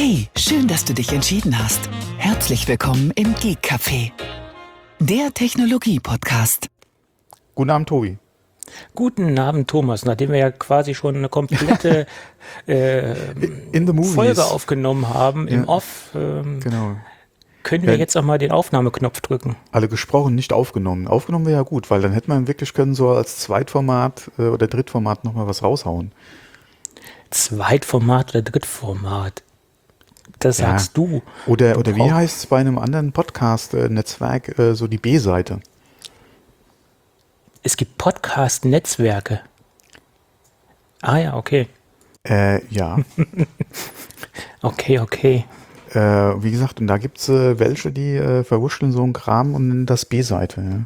Hey, schön, dass du dich entschieden hast. Herzlich willkommen im Geek Café, der Technologie-Podcast. Guten Abend, Tobi. Guten Abend, Thomas. Nachdem wir ja quasi schon eine komplette Folge aufgenommen haben im Off, Genau. können wir jetzt auch mal den Aufnahmeknopf drücken. Alle gesprochen, nicht aufgenommen. Aufgenommen wäre ja gut, weil dann hätte man wirklich können so als Zweitformat oder Drittformat nochmal was raushauen. Zweitformat oder Drittformat? Das sagst du. Oder wie heißt es bei einem anderen Podcast-Netzwerk, so die B-Seite? Es gibt Podcast-Netzwerke. Ah ja, okay. Ja. Okay. Wie gesagt, und da gibt es welche, die verwurschteln so einen Kram und nennen das B-Seite. Ja.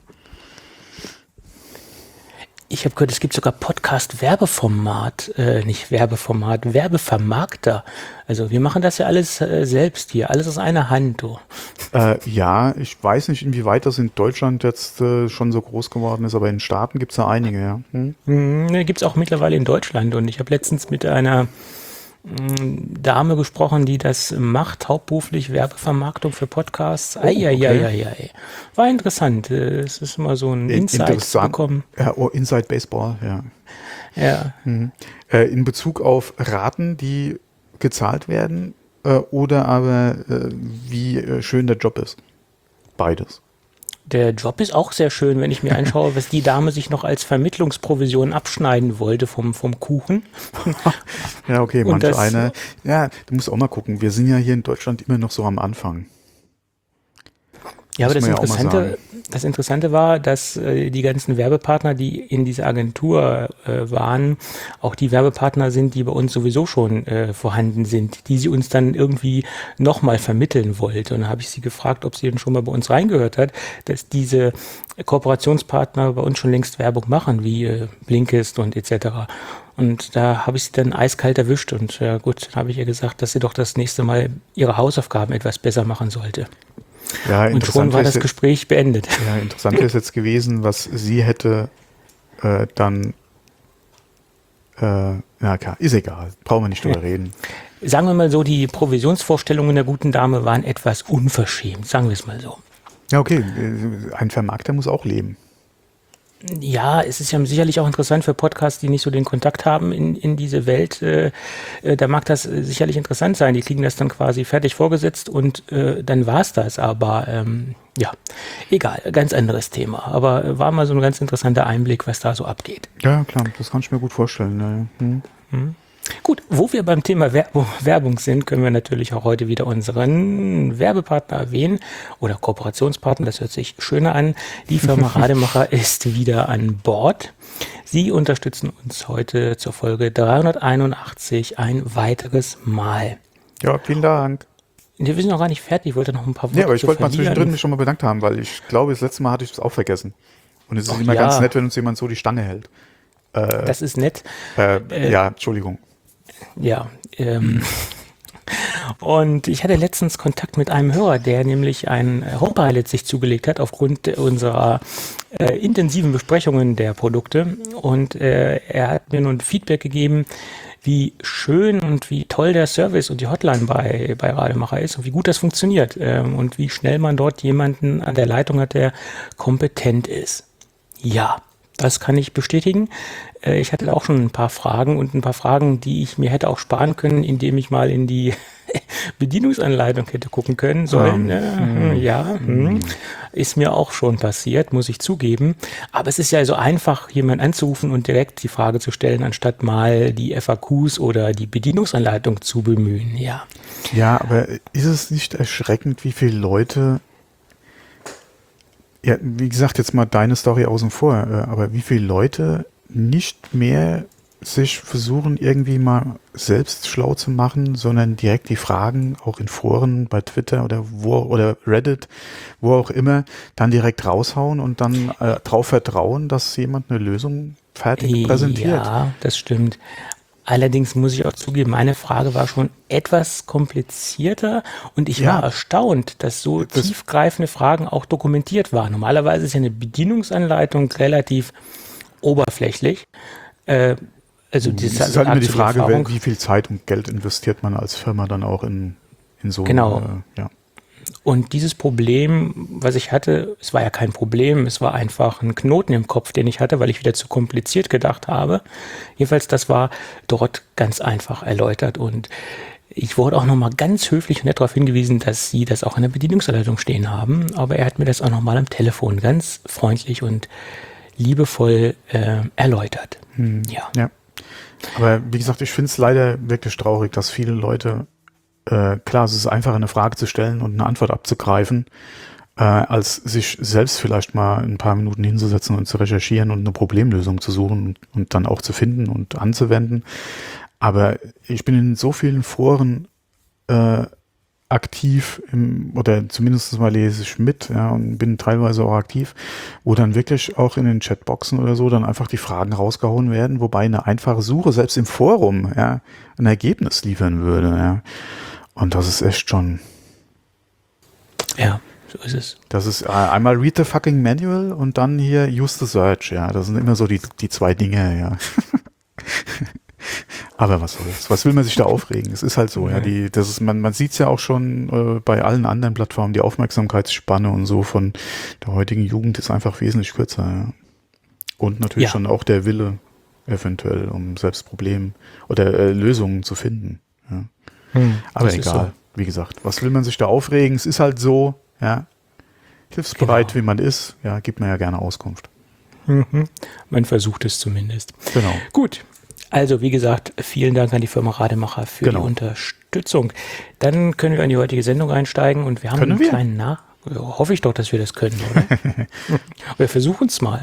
Ich habe gehört, es gibt sogar Podcast-Werbeformat, nicht Werbeformat, Werbevermarkter. Also wir machen das ja alles selbst hier, alles aus einer Hand. Du. Ja, ich weiß nicht, inwieweit das in Deutschland jetzt schon so groß geworden ist, aber in den Staaten gibt es da einige, ja. Gibt es auch mittlerweile in Deutschland und ich habe letztens mit einer Dame gesprochen, die das macht, hauptberuflich Werbevermarktung für Podcasts. Okay. War interessant. Es ist immer so ein Insight bekommen. Ja, Inside Baseball, ja. Ja. In Bezug auf Raten, die gezahlt werden, oder aber wie schön der Job ist. Beides. Der Job ist auch sehr schön, wenn ich mir anschaue, was die Dame sich noch als Vermittlungsprovision abschneiden wollte vom Kuchen. Ja, okay, manche eine. Ja, du musst auch mal gucken. Wir sind ja hier in Deutschland immer noch so am Anfang. Ja, aber das Interessante war, dass die ganzen Werbepartner, die in dieser Agentur waren, auch die Werbepartner sind, die bei uns sowieso schon vorhanden sind, die sie uns dann irgendwie nochmal vermitteln wollte. Und dann habe ich sie gefragt, ob sie denn schon mal bei uns reingehört hat, dass diese Kooperationspartner bei uns schon längst Werbung machen, wie Blinkist und etc. Und da habe ich sie dann eiskalt erwischt und gut, dann habe ich ihr gesagt, dass sie doch das nächste Mal ihre Hausaufgaben etwas besser machen sollte. Ja, und schon war das Gespräch beendet. Ja, interessant wäre es jetzt gewesen, was sie hätte dann, na klar, ist egal, brauchen wir nicht drüber reden. Sagen wir mal so, die Provisionsvorstellungen der guten Dame waren etwas unverschämt, sagen wir es mal so. Ja, okay, ein Vermarkter muss auch leben. Ja, es ist ja sicherlich auch interessant für Podcasts, die nicht so den Kontakt haben in diese Welt. Da mag das sicherlich interessant sein. Die kriegen das dann quasi fertig vorgesetzt und dann war's das. Aber ja, egal, ganz anderes Thema. Aber war mal so ein ganz interessanter Einblick, was da so abgeht. Ja, klar, das kann ich mir gut vorstellen. Ja. Gut, wo wir beim Thema Werbung sind, können wir natürlich auch heute wieder unseren Werbepartner erwähnen oder Kooperationspartner, das hört sich schöner an. Die Firma Rademacher ist wieder an Bord. Sie unterstützen uns heute zur Folge 381 ein weiteres Mal. Ja, vielen Dank. Wir sind noch gar nicht fertig, ich wollte noch ein paar Worte Ja, aber ich wollte mal zwischendrin mich schon mal bedankt haben, weil ich glaube, das letzte Mal hatte ich das auch vergessen. Und es ist immer ganz nett, wenn uns jemand so die Stange hält. Das ist nett. Ja, Entschuldigung. Ja, und ich hatte letztens Kontakt mit einem Hörer, der nämlich ein Homepilot sich zugelegt hat aufgrund unserer intensiven Besprechungen der Produkte und er hat mir nun Feedback gegeben, wie schön und wie toll der Service und die Hotline bei Rademacher ist und wie gut das funktioniert und wie schnell man dort jemanden an der Leitung hat, der kompetent ist. Ja. Das kann ich bestätigen. Ich hatte auch schon ein paar Fragen, die ich mir hätte auch sparen können, indem ich mal in die Bedienungsanleitung hätte gucken können sollen. Ist mir auch schon passiert, muss ich zugeben. Aber es ist ja so einfach, jemanden anzurufen und direkt die Frage zu stellen, anstatt mal die FAQs oder die Bedienungsanleitung zu bemühen. Ja, aber ist es nicht erschreckend, wie viele Leute... Ja, wie gesagt, jetzt mal deine Story außen vor, aber wie viele Leute nicht mehr sich versuchen, irgendwie mal selbst schlau zu machen, sondern direkt die Fragen auch in Foren bei Twitter oder Reddit, wo auch immer, dann direkt raushauen und dann darauf vertrauen, dass jemand eine Lösung fertig präsentiert. Ja, das stimmt. Allerdings muss ich auch zugeben, meine Frage war schon etwas komplizierter und ich war erstaunt, dass so tiefgreifende Fragen auch dokumentiert waren. Normalerweise ist ja eine Bedienungsanleitung relativ oberflächlich. Also das ist halt immer die Frage, wie viel Zeit und Geld investiert man als Firma dann auch in in so Genau. Ja. Und dieses Problem, was ich hatte, es war ja kein Problem, es war einfach ein Knoten im Kopf, den ich hatte, weil ich wieder zu kompliziert gedacht habe. Jedenfalls, das war dort ganz einfach erläutert und ich wurde auch nochmal ganz höflich und nett darauf hingewiesen, dass Sie das auch in der Bedienungsanleitung stehen haben, aber er hat mir das auch nochmal am Telefon ganz freundlich und liebevoll erläutert. Ja. Ja. Aber wie gesagt, ich finde es leider wirklich traurig, dass viele Leute, klar, es ist einfacher, eine Frage zu stellen und eine Antwort abzugreifen, als sich selbst vielleicht mal ein paar Minuten hinzusetzen und zu recherchieren und eine Problemlösung zu suchen und dann auch zu finden und anzuwenden. Aber ich bin in so vielen Foren aktiv oder zumindest mal lese ich mit, ja, und bin teilweise auch aktiv, wo dann wirklich auch in den Chatboxen oder so dann einfach die Fragen rausgehauen werden, wobei eine einfache Suche selbst im Forum, ja, ein Ergebnis liefern würde, ja. Und das ist echt schon. Ja, so ist es. Das ist einmal read the fucking manual und dann hier use the search, ja. Das sind immer so die zwei Dinge, ja. Aber was soll's? Was will man sich da aufregen? Es ist halt so, ja. Man sieht es ja auch schon bei allen anderen Plattformen, die Aufmerksamkeitsspanne und so von der heutigen Jugend ist einfach wesentlich kürzer, ja. Und natürlich schon auch der Wille, eventuell, um selbst Probleme oder Lösungen zu finden. Ja. Aber egal, so. Wie gesagt, was will man sich da aufregen? Es ist halt so, ja. Hilfsbereit, wie man ist, ja, gibt man ja gerne Auskunft. Man versucht es zumindest. Genau. Gut. Also, wie gesagt, vielen Dank an die Firma Rademacher für die Unterstützung. Dann können wir in die heutige Sendung einsteigen und wir haben einen kleinen hoffe ich doch, dass wir das können, oder? Wir versuchen es mal.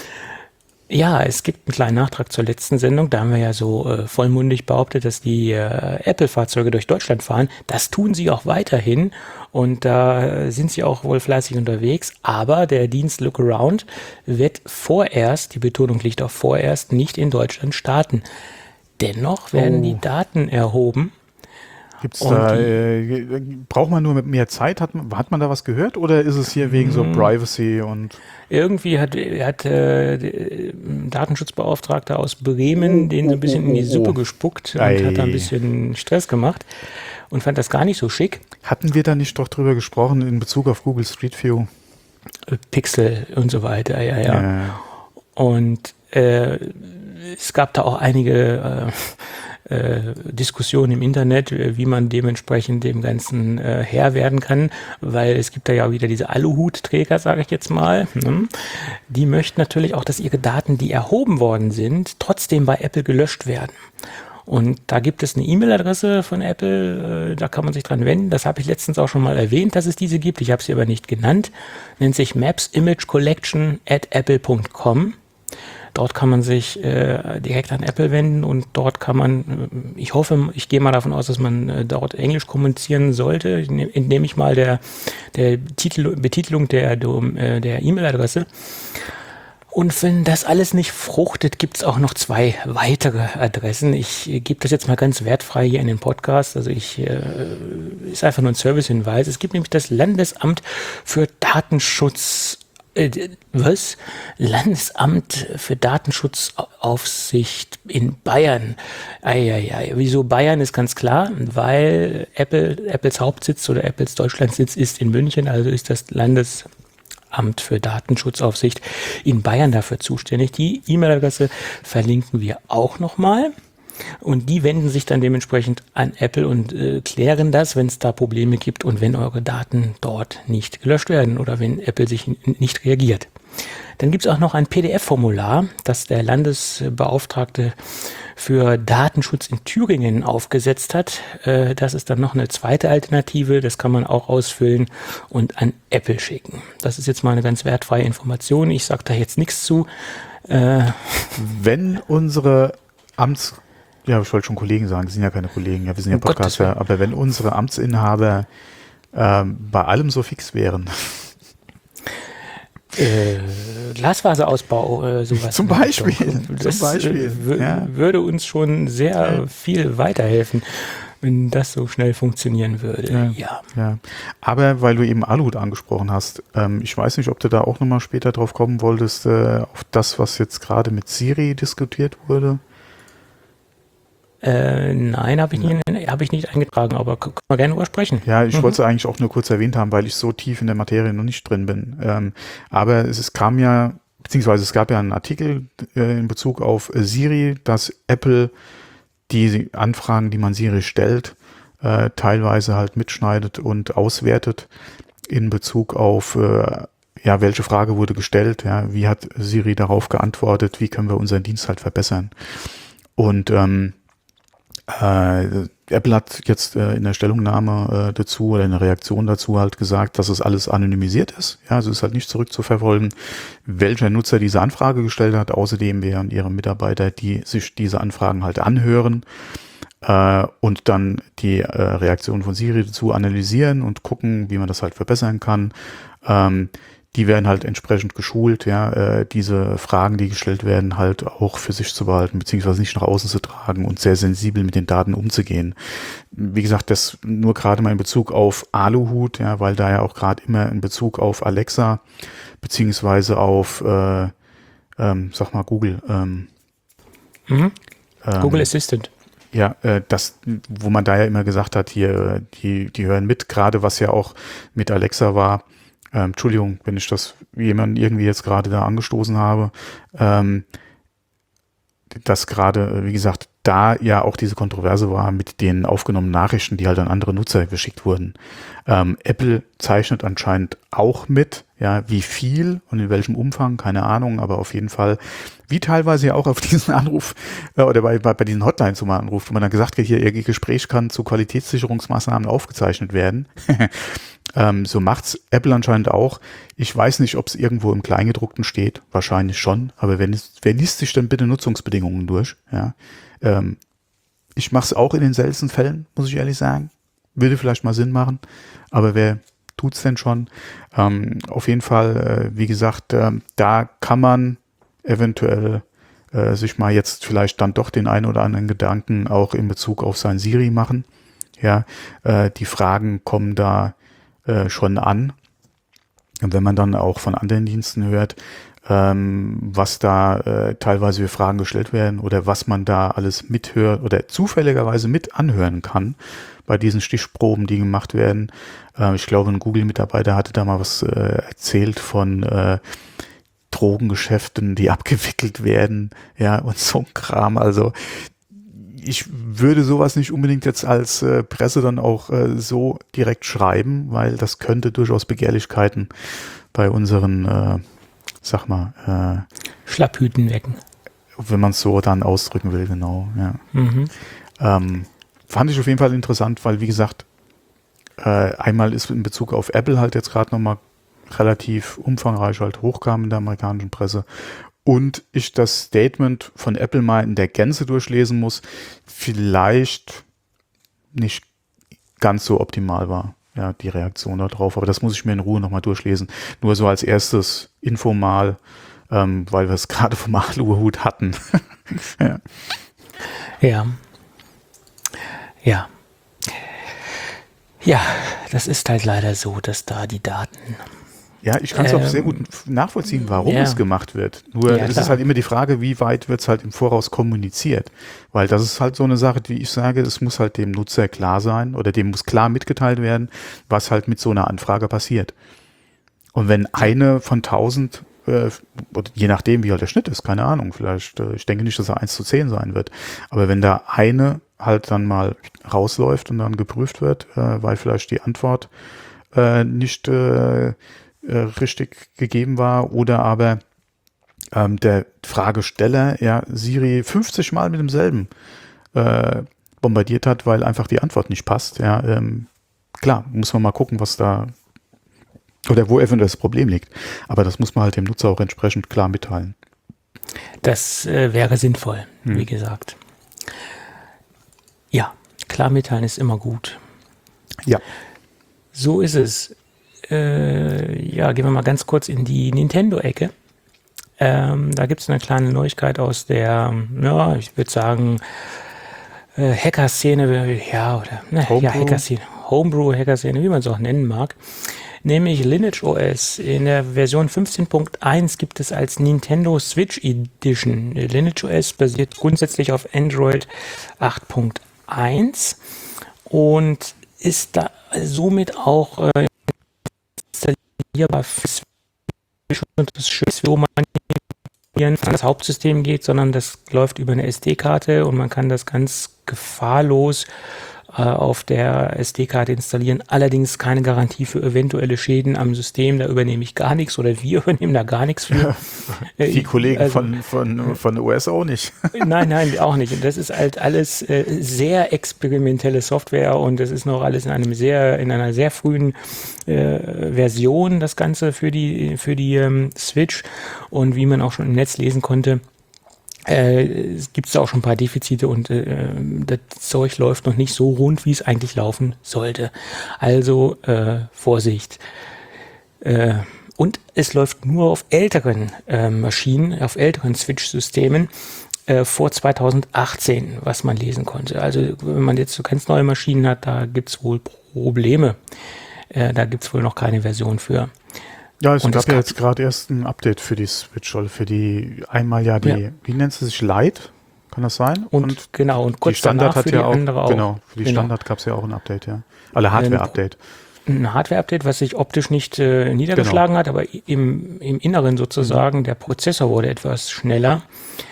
Ja, es gibt einen kleinen Nachtrag zur letzten Sendung. Da haben wir ja so vollmundig behauptet, dass die Apple-Fahrzeuge durch Deutschland fahren. Das tun sie auch weiterhin und da sind sie auch wohl fleißig unterwegs. Aber der Dienst Lookaround wird vorerst, die Betonung liegt auf vorerst, nicht in Deutschland starten. Dennoch werden die Daten erhoben. Gibt's da, braucht man nur mit mehr Zeit? Hat man da was gehört oder ist es hier wegen so Privacy und? Irgendwie hat der Datenschutzbeauftragter aus Bremen den so ein bisschen in die Suppe gespuckt und hat da ein bisschen Stress gemacht und fand das gar nicht so schick. Hatten wir da nicht doch drüber gesprochen in Bezug auf Google Street View? Pixel und so weiter, ja. Und es gab da auch einige Diskussionen im Internet, wie man dementsprechend dem Ganzen Herr werden kann, weil es gibt da ja wieder diese Aluhutträger, sage ich jetzt mal. Die möchten natürlich auch, dass ihre Daten, die erhoben worden sind, trotzdem bei Apple gelöscht werden. Und da gibt es eine E-Mail-Adresse von Apple, da kann man sich dran wenden. Das habe ich letztens auch schon mal erwähnt, dass es diese gibt. Ich habe sie aber nicht genannt. Nennt sich mapsimagecollection@apple.com. Dort kann man sich direkt an Apple wenden und dort kann man, ich gehe mal davon aus, dass man dort Englisch kommunizieren sollte, indem ich mal der Betitelung der E-Mail-Adresse. Und wenn das alles nicht fruchtet, gibt es auch noch 2 weitere Adressen. Ich gebe das jetzt mal ganz wertfrei hier in den Podcast. Also ist einfach nur ein Servicehinweis. Es gibt nämlich das Landesamt für Datenschutz. Landesamt für Datenschutzaufsicht in Bayern. Wieso Bayern ist ganz klar, weil Apples Hauptsitz oder Apples Deutschlandsitz ist in München, also ist das Landesamt für Datenschutzaufsicht in Bayern dafür zuständig. Die E-Mail-Adresse verlinken wir auch nochmal. Und die wenden sich dann dementsprechend an Apple und klären das, wenn es da Probleme gibt und wenn eure Daten dort nicht gelöscht werden oder wenn Apple sich nicht reagiert. Dann gibt es auch noch ein PDF-Formular, das der Landesbeauftragte für Datenschutz in Thüringen aufgesetzt hat. Das ist dann noch eine zweite Alternative, das kann man auch ausfüllen und an Apple schicken. Das ist jetzt mal eine ganz wertfreie Information, ich sage da jetzt nichts zu. Wenn unsere ich wollte schon Kollegen sagen, das sind ja keine Kollegen, wir sind ja Podcaster, aber wenn unsere Amtsinhaber bei allem so fix wären. Glasfaserausbau, sowas. Zum Beispiel. Das würde uns schon sehr viel weiterhelfen, wenn das so schnell funktionieren würde. Ja. Aber weil du eben Aluhut angesprochen hast, ich weiß nicht, ob du da auch nochmal später drauf kommen wolltest, auf das, was jetzt gerade mit Siri diskutiert wurde. Nein, habe ich nicht eingetragen, aber können wir gerne drüber sprechen. Ja, ich wollte es eigentlich auch nur kurz erwähnt haben, weil ich so tief in der Materie noch nicht drin bin. Aber beziehungsweise es gab ja einen Artikel in Bezug auf Siri, dass Apple die Anfragen, die man Siri stellt, teilweise halt mitschneidet und auswertet in Bezug auf welche Frage wurde gestellt, ja, wie hat Siri darauf geantwortet, wie können wir unseren Dienst halt verbessern. Und Apple hat jetzt in der Stellungnahme dazu oder in der Reaktion dazu halt gesagt, dass es alles anonymisiert ist. Ja, also es ist halt nicht zurückzuverfolgen, welcher Nutzer diese Anfrage gestellt hat. Außerdem wären ihre Mitarbeiter, die sich diese Anfragen halt anhören und dann die Reaktion von Siri dazu analysieren und gucken, wie man das halt verbessern kann. Die werden halt entsprechend geschult, ja, diese Fragen, die gestellt werden, halt auch für sich zu behalten, beziehungsweise nicht nach außen zu tragen und sehr sensibel mit den Daten umzugehen. Wie gesagt, das nur gerade mal in Bezug auf Aluhut, ja, weil da ja auch gerade immer in Bezug auf Alexa, beziehungsweise auf, sag mal, Google. Google Assistant. Ja, wo man da ja immer gesagt hat, hier, die hören mit, gerade was ja auch mit Alexa war. Entschuldigung, wenn ich das jemanden irgendwie jetzt gerade da angestoßen habe, dass gerade, wie gesagt, da ja auch diese Kontroverse war mit den aufgenommenen Nachrichten, die halt an andere Nutzer geschickt wurden. Apple zeichnet anscheinend auch mit, ja, wie viel und in welchem Umfang, keine Ahnung, aber auf jeden Fall, wie teilweise ja auch auf diesen Anruf oder bei diesen Hotlines, wo man anruft, wo man dann gesagt hat, hier, Ihr Gespräch kann zu Qualitätssicherungsmaßnahmen aufgezeichnet werden. So macht's Apple anscheinend auch. Ich weiß nicht, ob es irgendwo im Kleingedruckten steht. Wahrscheinlich schon. Aber wer liest sich denn bitte Nutzungsbedingungen durch? Ja. Ich mache es auch in den seltensten Fällen, muss ich ehrlich sagen. Würde vielleicht mal Sinn machen. Aber wer tut's denn schon? Auf jeden Fall, wie gesagt, da kann man eventuell sich mal jetzt vielleicht dann doch den einen oder anderen Gedanken auch in Bezug auf sein Siri machen. Ja, die Fragen kommen da schon an. Und wenn man dann auch von anderen Diensten hört, was da teilweise für Fragen gestellt werden oder was man da alles mithört oder zufälligerweise mit anhören kann bei diesen Stichproben, die gemacht werden. Ich glaube, ein Google-Mitarbeiter hatte da mal was erzählt von Drogengeschäften, die abgewickelt werden, ja, und so ein Kram. Also ich würde sowas nicht unbedingt jetzt als Presse dann auch so direkt schreiben, weil das könnte durchaus Begehrlichkeiten bei unseren, Schlapphüten wecken. Wenn man es so dann ausdrücken will, genau. Ja. Fand ich auf jeden Fall interessant, weil wie gesagt, einmal ist in Bezug auf Apple halt jetzt gerade nochmal relativ umfangreich halt hochkam in der amerikanischen Presse. Und ich das Statement von Apple mal in der Gänze durchlesen muss, vielleicht nicht ganz so optimal war, ja, die Reaktion darauf. Aber das muss ich mir in Ruhe nochmal durchlesen. Nur so als erstes Info mal, weil wir es gerade vom Aluhut hatten. Ja. Ja. Ja. Ja, das ist halt leider so, dass da die Daten... Ja, ich kann es auch sehr gut nachvollziehen, warum es gemacht wird. Nur es ist halt immer die Frage, wie weit wird es halt im Voraus kommuniziert. Weil das ist halt so eine Sache, wie ich sage, es muss halt dem Nutzer klar sein oder dem muss klar mitgeteilt werden, was halt mit so einer Anfrage passiert. Und wenn eine von 1000, oder je nachdem, wie halt der Schnitt ist, keine Ahnung, vielleicht, ich denke nicht, dass er 1:10 sein wird, aber wenn da eine halt dann mal rausläuft und dann geprüft wird, weil vielleicht die Antwort nicht richtig gegeben war oder aber der Fragesteller Siri 50 Mal mit demselben bombardiert hat, weil einfach die Antwort nicht passt. Ja, klar, muss man mal gucken, was da oder wo eventuell das Problem liegt. Aber das muss man halt dem Nutzer auch entsprechend klar mitteilen. Das wäre sinnvoll, wie gesagt. Ja, klar mitteilen ist immer gut. Ja. So ist es. Gehen wir mal ganz kurz in die Nintendo-Ecke. Da gibt es eine kleine Neuigkeit aus der, ich würde sagen, Hacker-Szene, Hacker-Szene, Homebrew-Hacker-Szene, wie man es auch nennen mag. nämlich Lineage OS. In der Version 15.1 gibt es als Nintendo Switch Edition. Lineage OS basiert grundsätzlich auf Android 8.1 und ist da somit auch installierbar für Switch. Und das Schöne, wo man an das Hauptsystem geht, sondern das läuft über eine SD-Karte und man kann das ganz gefahrlos auf der SD-Karte installieren. Allerdings keine Garantie für eventuelle Schäden am System. Da übernehme ich gar nichts oder wir übernehmen da gar nichts für. Die Kollegen von OS auch nicht. Nein, auch nicht. Und das ist halt alles sehr experimentelle Software und das ist noch alles in einer sehr frühen Version, das Ganze für die Switch. Und wie man auch schon im Netz lesen konnte, gibt es da auch schon ein paar Defizite und das Zeug läuft noch nicht so rund, wie es eigentlich laufen sollte. Also Vorsicht. Und es läuft nur auf älteren Maschinen, auf älteren Switch-Systemen vor 2018, was man lesen konnte. Also wenn man jetzt so ganz neue Maschinen hat, da gibt es wohl Probleme. Da gibt es wohl noch keine Version für. Ja, es gab ja jetzt gerade erst ein Update für die Switch, oder für die wie nennt sie sich, Lite? Kann das sein? Und kurz die Standard danach für die andere auch. Genau, für die Standard gab es ja auch ein Update, ja. Hardware-Update. Ein Hardware-Update, was sich optisch nicht niedergeschlagen hat, aber im Inneren sozusagen, der Prozessor wurde etwas schneller.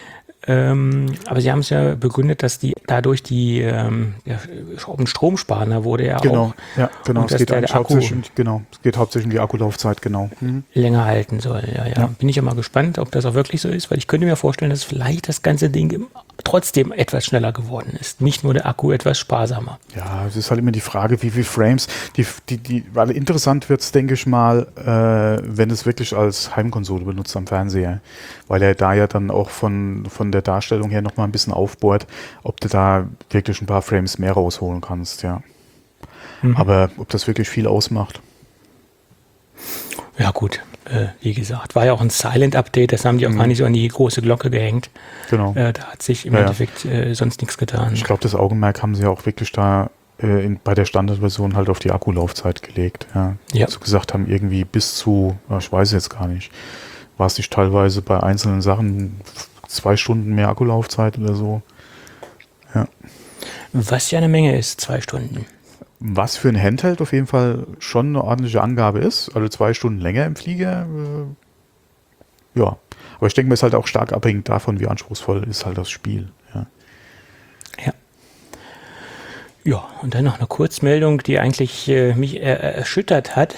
Aber sie haben es ja begründet, dass dadurch ein Stromsparender wurde ja auch. Ja, genau. Es geht hauptsächlich um die Akkulaufzeit, genau. Länger halten soll. Ja. Bin ich ja mal gespannt, ob das auch wirklich so ist, weil ich könnte mir vorstellen, dass vielleicht das ganze Ding trotzdem etwas schneller geworden ist. Nicht nur der Akku etwas sparsamer. Ja, es ist halt immer die Frage, wie viele Frames. Weil interessant wird es, denke ich mal, wenn es wirklich als Heimkonsole benutzt am Fernseher. Weil er da ja dann auch von der Darstellung her nochmal ein bisschen aufbohrt, ob du da wirklich ein paar Frames mehr rausholen kannst, ja. Aber ob das wirklich viel ausmacht. Ja gut, wie gesagt, war ja auch ein Silent-Update, das haben die auch gar nicht so an die große Glocke gehängt. Genau. Da hat sich im Endeffekt sonst nichts getan. Ich glaube, das Augenmerk haben sie ja auch wirklich da bei der Standardversion halt auf die Akkulaufzeit gelegt. Ja. Also gesagt haben, irgendwie bis zu, ich weiß jetzt gar nicht, war es nicht teilweise bei einzelnen Sachen 2 Stunden mehr Akkulaufzeit oder so. Ja. Was ja eine Menge ist, 2 Stunden. Was für ein Handheld auf jeden Fall schon eine ordentliche Angabe ist. Also 2 Stunden länger im Flieger. Ja. Aber ich denke mir, ist halt auch stark abhängig davon, wie anspruchsvoll ist halt das Spiel. Ja. Ja, und dann noch eine Kurzmeldung, die eigentlich mich erschüttert hat.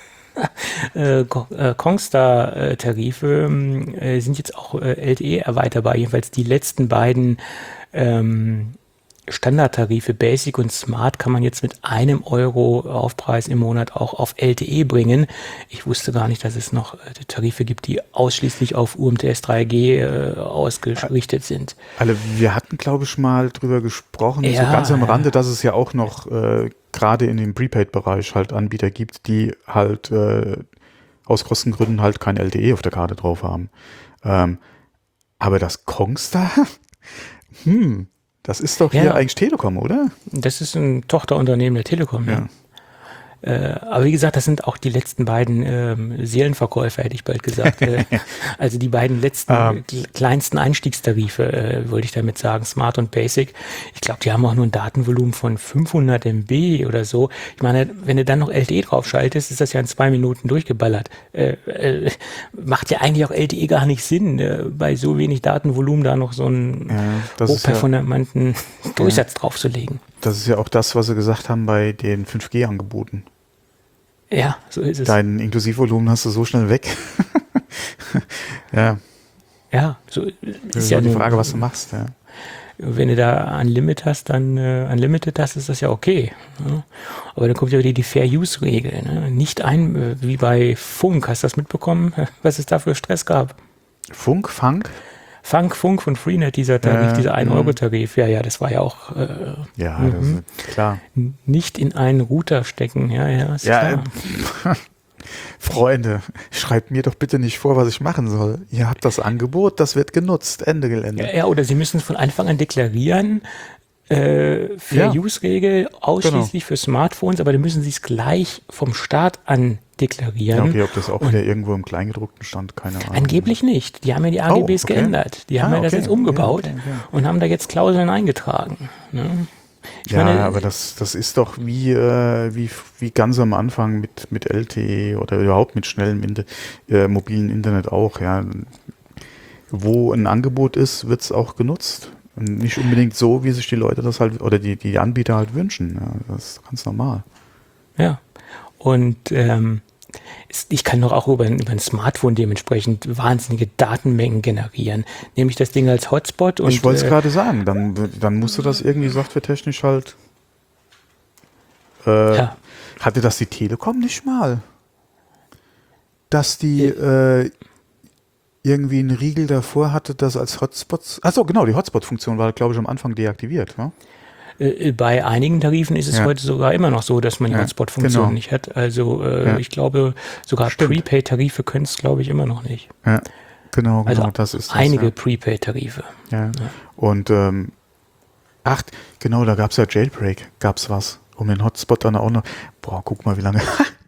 Kongstar-Tarife sind jetzt auch LTE erweiterbar, jedenfalls die letzten beiden Standardtarife Basic und Smart kann man jetzt mit €1 Aufpreis im Monat auch auf LTE bringen. Ich wusste gar nicht, dass es noch Tarife gibt, die ausschließlich auf UMTS 3G ausgerichtet sind. Also wir hatten, glaube ich, mal drüber gesprochen, so ganz am Rande, dass es ja auch noch gerade in dem Prepaid-Bereich halt Anbieter gibt, die halt aus Kostengründen halt kein LTE auf der Karte drauf haben. Aber das Kongstar? Das ist doch hier eigentlich Telekom, oder? Das ist ein Tochterunternehmen der Telekom, ja. Aber wie gesagt, das sind auch die letzten beiden Seelenverkäufer, hätte ich bald gesagt. Also die beiden letzten kleinsten Einstiegstarife, wollte ich damit sagen, Smart und Basic. Ich glaube, die haben auch nur ein Datenvolumen von 500 MB oder so. Ich meine, wenn du dann noch LTE draufschaltest, ist das ja in 2 Minuten durchgeballert. Macht ja eigentlich auch LTE gar nicht Sinn, bei so wenig Datenvolumen da noch so einen hochperformanten Durchsatz draufzulegen. Das ist ja auch das, was sie gesagt haben bei den 5G-Angeboten. Ja, so ist es. Dein Inklusivvolumen hast du so schnell weg. Ja. Ja, so ist ja die Frage, was du machst. Ja. Wenn du da Unlimited hast, ist das ja okay. Ne? Aber dann kommt ja wieder die Fair-Use-Regel. Ne? Nicht wie bei Funk. Hast du das mitbekommen, was es da für Stress gab? Funk Funk von Freenet, dieser Tarif, dieser 1-Euro-Tarif. Ja, das war ja auch das ist klar. Nicht in einen Router stecken. Ja, ist klar. Freunde, schreibt mir doch bitte nicht vor, was ich machen soll. Ihr habt das Angebot, das wird genutzt. Ende Gelände. Ja, oder Sie müssen es von Anfang an deklarieren. Fair-Use-Regel ausschließlich für Smartphones, aber dann müssen Sie es gleich vom Start an deklarieren. Ja, okay, ob das auch wieder irgendwo im Kleingedruckten stand, keine Ahnung. Angeblich nicht. Die haben ja die AGBs geändert. Die haben ja das jetzt umgebaut und haben da jetzt Klauseln eingetragen. Ne? Ich meine, aber das ist doch wie ganz am Anfang mit LTE oder überhaupt mit schnellem mobilen Internet auch. Ja. Wo ein Angebot ist, wird es auch genutzt. Und nicht unbedingt so, wie sich die Leute das halt oder die Anbieter halt wünschen. Ja, das ist ganz normal. Ja, und ich kann doch auch über ein Smartphone dementsprechend wahnsinnige Datenmengen generieren. Nehme ich das Ding als Hotspot und ich wollte es gerade sagen, dann musst du das irgendwie softwaretechnisch halt. Hatte das die Telekom nicht mal? Dass die irgendwie einen Riegel davor hatte, das als Hotspots. Achso, genau, die Hotspot-Funktion war, glaube ich, am Anfang deaktiviert. Ne? Bei einigen Tarifen ist es heute sogar immer noch so, dass man die Hotspot-Funktion nicht hat. Also ich glaube, sogar Prepaid-Tarife können es, glaube ich, immer noch nicht. Ja, genau, also das ist das. Einige Prepaid-Tarife. Ja. Und genau, da gab es ja Jailbreak, gab es was. Um den Hotspot dann auch noch. Boah, guck mal, wie lange.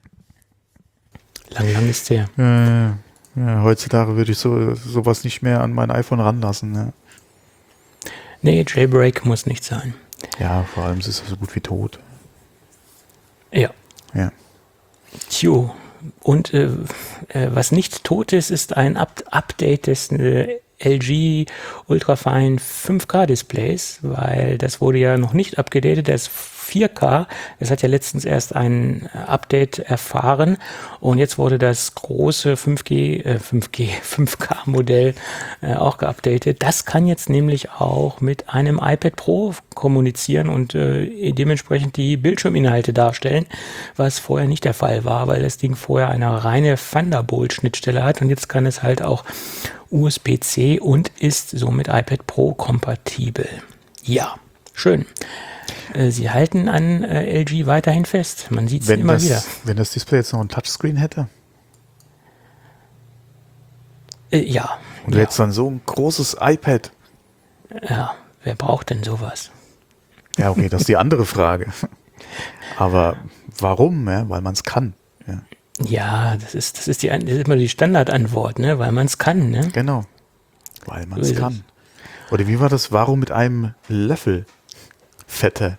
Lang ist der. Ja, heutzutage würde ich sowas nicht mehr an mein iPhone ranlassen. Ja. Nee, Jailbreak muss nicht sein. Ja, vor allem ist es so gut wie tot. Ja. Ja. Tjo. Und was nicht tot ist, ist ein Update des LG Ultrafine 5K Displays, weil das wurde ja noch nicht abgedatet, das 4K, es hat ja letztens erst ein Update erfahren und jetzt wurde das große 5K-Modell auch geupdatet. Das kann jetzt nämlich auch mit einem iPad Pro kommunizieren und dementsprechend die Bildschirminhalte darstellen, was vorher nicht der Fall war, weil das Ding vorher eine reine Thunderbolt-Schnittstelle hat und jetzt kann es halt auch USB-C und ist somit iPad Pro kompatibel. Ja, schön. Sie halten an LG weiterhin fest. Man sieht es immer wieder. Wenn das Display jetzt noch ein Touchscreen hätte? Ja. Und du hättest dann so ein großes iPad. Ja, wer braucht denn sowas? Ja, okay, das ist die andere Frage. Aber warum? Ja, weil man es kann. Ja. Ja, das ist immer die Standardantwort, ne? Weil man es kann, ne? Genau. Weil man es kann. Oder wie war das? Warum mit einem Löffel? Fette.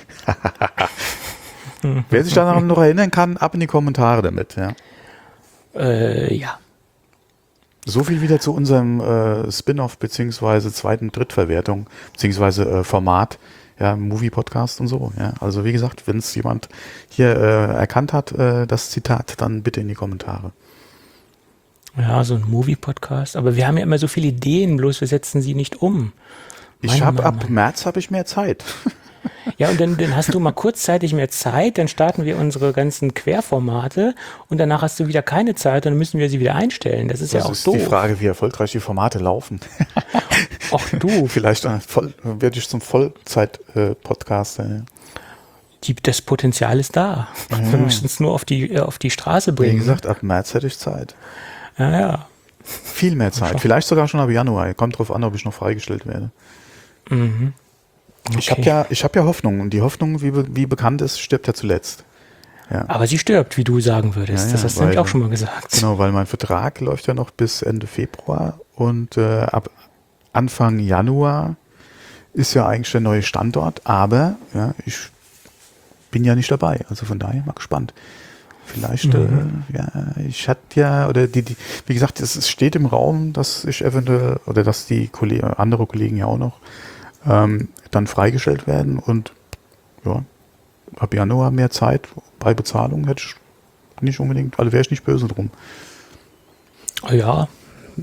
Wer sich daran noch erinnern kann, ab in die Kommentare damit. Ja. Ja. So viel wieder zu unserem Spin-off beziehungsweise zweiten Drittverwertung beziehungsweise Format, ja, Movie-Podcast und so. Ja. Also wie gesagt, wenn es jemand hier erkannt hat, das Zitat, dann bitte in die Kommentare. Ja, so ein Movie-Podcast. Aber wir haben ja immer so viele Ideen, bloß wir setzen sie nicht um. Ab März habe ich mehr Zeit. Ja, und dann hast du mal kurzzeitig mehr Zeit, dann starten wir unsere ganzen Querformate und danach hast du wieder keine Zeit und dann müssen wir sie wieder einstellen. Das ist ja auch doof. Das ist die Frage, wie erfolgreich die Formate laufen. Ach du. Vielleicht werde ich zum Vollzeit-Podcaster. Das Potenzial ist da. Ja. Wir müssen es nur auf die Straße bringen. Wie gesagt, ab März hätte ich Zeit. Ja. Viel mehr Zeit. Vielleicht sogar schon ab Januar. Kommt drauf an, ob ich noch freigestellt werde. Mhm. Okay. Ich hab ja Hoffnung. Und die Hoffnung, wie bekannt ist, stirbt ja zuletzt. Ja. Aber sie stirbt, wie du sagen würdest. Ja, das hast du nämlich auch schon mal gesagt. Genau, weil mein Vertrag läuft ja noch bis Ende Februar. Und ab Anfang Januar ist ja eigentlich der neue Standort. Aber ja, ich bin ja nicht dabei. Also von daher mal gespannt. Vielleicht, ich hatte ja, oder wie gesagt, es steht im Raum, dass ich eventuell, oder dass die andere Kollegen ja auch noch dann freigestellt werden und ja, ab Januar mehr Zeit bei Bezahlung hätte ich nicht unbedingt, also wäre ich nicht böse drum. Ja.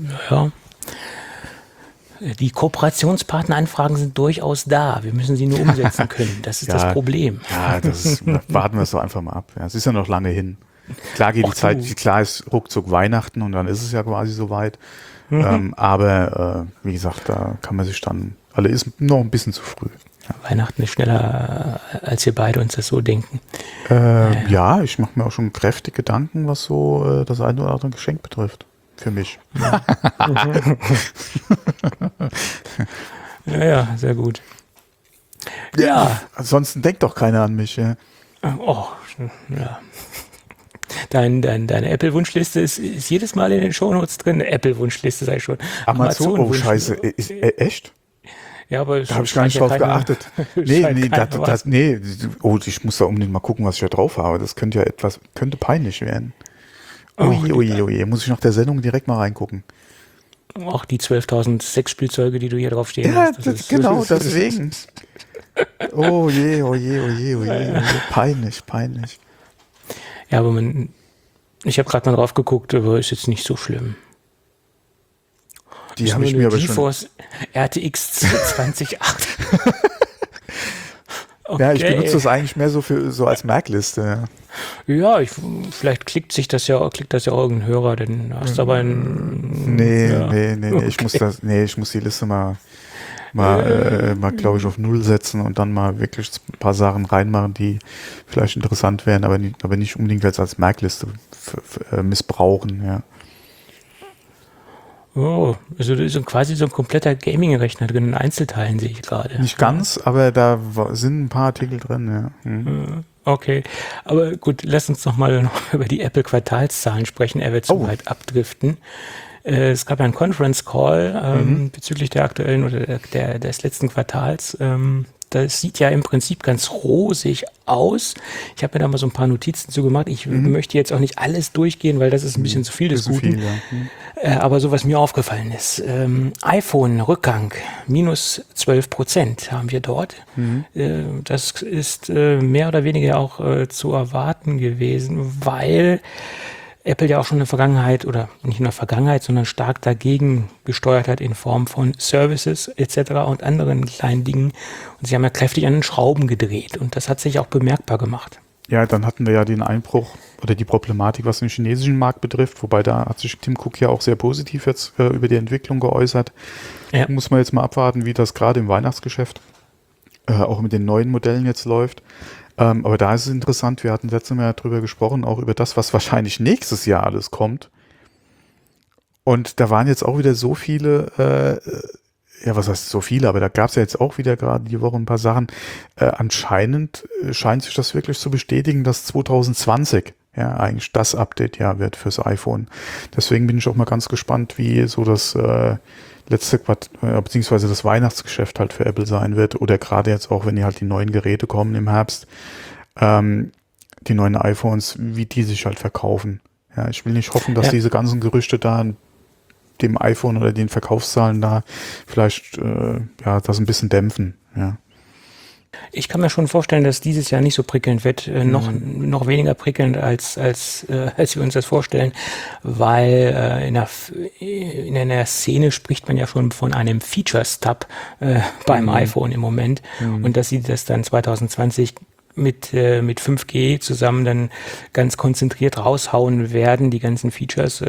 Die Kooperationspartneranfragen sind durchaus da. Wir müssen sie nur umsetzen können. Das ist das Problem. Ja, warten wir es doch einfach mal ab. Ja, es ist ja noch lange hin. Klar geht die Zeit, klar ist ruckzuck Weihnachten und dann ist es ja quasi soweit. Aber wie gesagt, da kann man sich dann, also ist noch ein bisschen zu früh. Ja. Weihnachten ist schneller, als wir beide uns das so denken. Ja, ich mache mir auch schon kräftig Gedanken, was so das eine oder andere Geschenk betrifft. Für mich. Ja, sehr gut. Ja. Ansonsten denkt doch keiner an mich. Ja. Oh, ja. Deine Apple-Wunschliste ist jedes Mal in den Shownotes drin. Apple-Wunschliste sei schon. Amazon, oh Scheiße, ist, echt? Ja, aber Da habe ich gar nicht drauf geachtet. Nee, oh, ich muss da unbedingt mal gucken, was ich da drauf habe. Das könnte peinlich werden. Oje, muss ich nach der Sendung direkt mal reingucken. Auch die 12.000 Sexspielzeuge, die du hier drauf stehen ja, hast. Genau, deswegen. Oh je. Peinlich. Ja, aber ich habe gerade mal drauf geguckt, aber ist jetzt nicht so schlimm. Die habe ich mir aber schon... GeForce RTX 2080. Okay. Ja, ich benutze das eigentlich mehr so als Merkliste. Ja, vielleicht klickt das ja irgendein Hörer, denn hast aber Nee, okay. Ich muss die Liste mal glaube ich, auf 0 setzen und dann mal wirklich ein paar Sachen reinmachen, die vielleicht interessant wären, aber nicht unbedingt jetzt als Merkliste missbrauchen, ja. Oh, also da ist quasi so ein kompletter Gaming-Rechner drin in Einzelteilen, sehe ich gerade. Nicht ganz, aber da sind ein paar Artikel drin, ja. Okay, aber gut, lass uns noch mal über die Apple-Quartalszahlen sprechen. Er wird so weit abdriften. Es gab ja einen Conference Call bezüglich der aktuellen oder des letzten Quartals. Das sieht ja im Prinzip ganz rosig aus. Ich habe mir da mal so ein paar Notizen zu gemacht. Ich möchte jetzt auch nicht alles durchgehen, weil das ist ein bisschen zu viel des Guten. Aber so, was mir aufgefallen ist, iPhone-Rückgang, minus 12% haben wir dort. Das ist mehr oder weniger auch zu erwarten gewesen, weil Apple ja auch schon in der Vergangenheit oder nicht in der Vergangenheit, sondern stark dagegen gesteuert hat in Form von Services etc. und anderen kleinen Dingen. Und sie haben ja kräftig an den Schrauben gedreht und das hat sich auch bemerkbar gemacht. Ja, dann hatten wir ja den Einbruch oder die Problematik, was den chinesischen Markt betrifft, wobei da hat sich Tim Cook ja auch sehr positiv jetzt über die Entwicklung geäußert. Ja. Muss man jetzt mal abwarten, wie das gerade im Weihnachtsgeschäft auch mit den neuen Modellen jetzt läuft. Aber da ist es interessant, wir hatten letztes Mal drüber gesprochen, auch über das, was wahrscheinlich nächstes Jahr alles kommt. Und da waren jetzt auch wieder so viele, was heißt so viele, aber da gab es ja jetzt auch wieder gerade die Woche ein paar Sachen. Anscheinend scheint sich das wirklich zu bestätigen, dass 2020 ja eigentlich das Update-Jahr wird fürs iPhone. Deswegen bin ich auch mal ganz gespannt, wie so das letzte beziehungsweise das Weihnachtsgeschäft halt für Apple sein wird oder gerade jetzt auch, wenn halt die neuen Geräte kommen im Herbst, die neuen iPhones, wie die sich halt verkaufen. Ja, ich will nicht hoffen, dass diese ganzen Gerüchte da dem iPhone oder den Verkaufszahlen da vielleicht das ein bisschen dämpfen. Ja. Ich kann mir schon vorstellen, dass dieses Jahr nicht so prickelnd wird, noch weniger prickelnd als wir uns das vorstellen, weil in einer Szene spricht man ja schon von einem Feature-Stub beim iPhone im Moment und dass sie das dann 2020 mit 5G zusammen dann ganz konzentriert raushauen werden, die ganzen Features.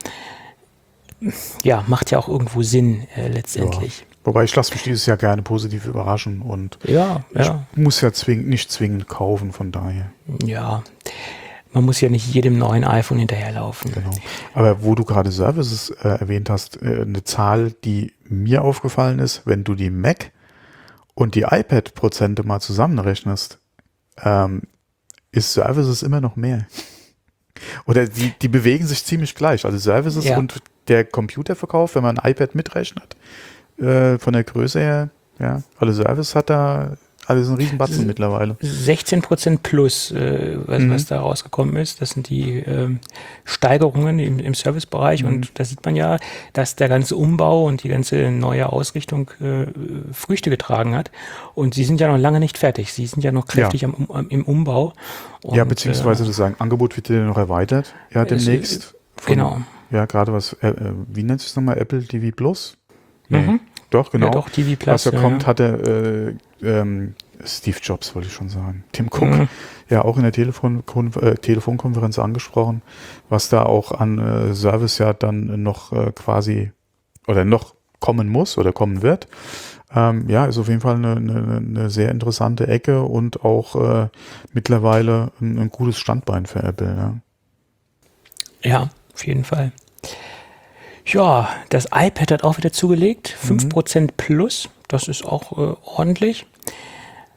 Macht ja auch irgendwo Sinn letztendlich. Ja. Wobei ich lasse mich dieses Jahr gerne positiv überraschen und ich muss ja nicht zwingend kaufen, von daher. Ja, man muss ja nicht jedem neuen iPhone hinterherlaufen. Genau. Aber wo du gerade Services erwähnt hast, eine Zahl, die mir aufgefallen ist, wenn du die Mac und die iPad-Prozente mal zusammenrechnest, ist Services immer noch mehr. Oder die bewegen sich ziemlich gleich. Also Services und der Computerverkauf, wenn man ein iPad mitrechnet, von der Größe her, alle Service hat da alles ein Riesenbatzen mittlerweile. 16% plus, was da rausgekommen ist. Das sind die Steigerungen im Servicebereich und da sieht man ja, dass der ganze Umbau und die ganze neue Ausrichtung Früchte getragen hat und sie sind ja noch lange nicht fertig. Sie sind ja noch kräftig im Umbau. Und, beziehungsweise das Angebot wird ja noch erweitert, demnächst. Genau. Ja, gerade wie nennt sich es nochmal, Apple TV Plus? Nee. Doch, genau. Ja, doch, TV Plus. Was da kommt, hatte Steve Jobs, wollte ich schon sagen. Tim Cook, auch in der Telefonkonferenz angesprochen, was da auch an Service ja dann noch quasi oder noch kommen muss oder kommen wird. Ist auf jeden Fall eine sehr interessante Ecke und auch mittlerweile ein gutes Standbein für Apple. Ja, auf jeden Fall. Ja, das iPad hat auch wieder zugelegt, 5% plus, das ist auch ordentlich.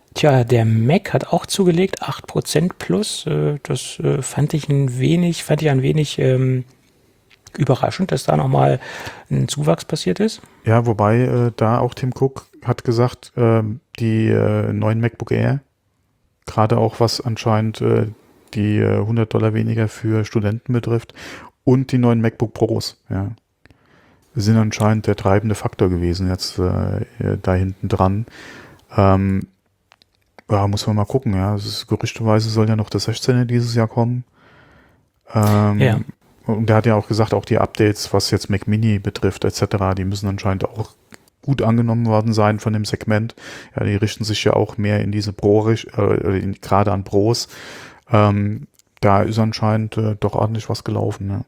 Tja, der Mac hat auch zugelegt, 8% plus. Das fand ich ein wenig überraschend, dass da nochmal ein Zuwachs passiert ist. Ja, wobei da auch Tim Cook hat gesagt, die neuen MacBook Air, gerade auch was anscheinend die $100 weniger für Studenten betrifft und die neuen MacBook Pros, ja, sind anscheinend der treibende Faktor gewesen jetzt da hinten dran. Ja, muss man mal gucken, ja. Gerüchteweise soll ja noch der 16er dieses Jahr kommen. Ja. Und der hat ja auch gesagt, auch die Updates, was jetzt Mac Mini betrifft, etc., die müssen anscheinend auch gut angenommen worden sein von dem Segment. Ja, die richten sich ja auch mehr in diese gerade an Pros. Da ist anscheinend doch ordentlich was gelaufen, ne?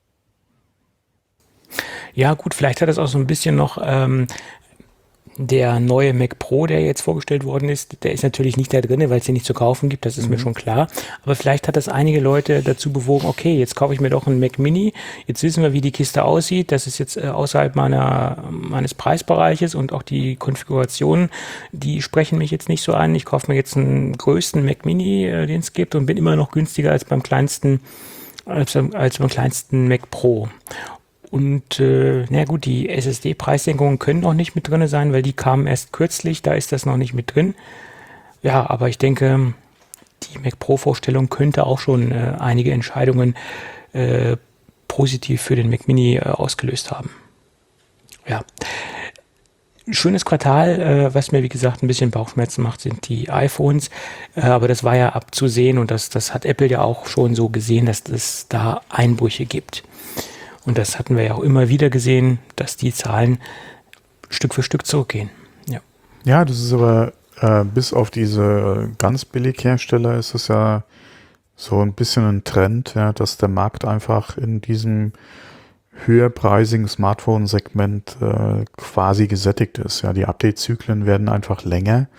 Ja, gut, vielleicht hat das auch so ein bisschen noch der neue Mac Pro, der jetzt vorgestellt worden ist, der ist natürlich nicht da drin, weil es den nicht zu kaufen gibt, das ist mir schon klar. Aber vielleicht hat das einige Leute dazu bewogen, okay, jetzt kaufe ich mir doch einen Mac Mini, jetzt wissen wir, wie die Kiste aussieht, das ist jetzt außerhalb meines Preisbereiches und auch die Konfigurationen, die sprechen mich jetzt nicht so an. Ich kaufe mir jetzt einen größten Mac Mini, den es gibt und bin immer noch günstiger als beim kleinsten Mac Pro. Und na gut, die SSD-Preissenkungen können noch nicht mit drin sein, weil die kamen erst kürzlich, da ist das noch nicht mit drin. Ja, aber ich denke, die Mac Pro-Vorstellung könnte auch schon einige Entscheidungen positiv für den Mac Mini ausgelöst haben. Ja. Schönes Quartal, was mir wie gesagt ein bisschen Bauchschmerzen macht, sind die iPhones, aber das war ja abzusehen und das hat Apple ja auch schon so gesehen, dass es da Einbrüche gibt. Und das hatten wir ja auch immer wieder gesehen, dass die Zahlen Stück für Stück zurückgehen. Ja, Ja, das ist aber bis auf diese ganz Billighersteller ist es ja so ein bisschen ein Trend, ja, dass der Markt einfach in diesem höherpreisigen Smartphone-Segment quasi gesättigt ist. Ja, die Update-Zyklen werden einfach länger.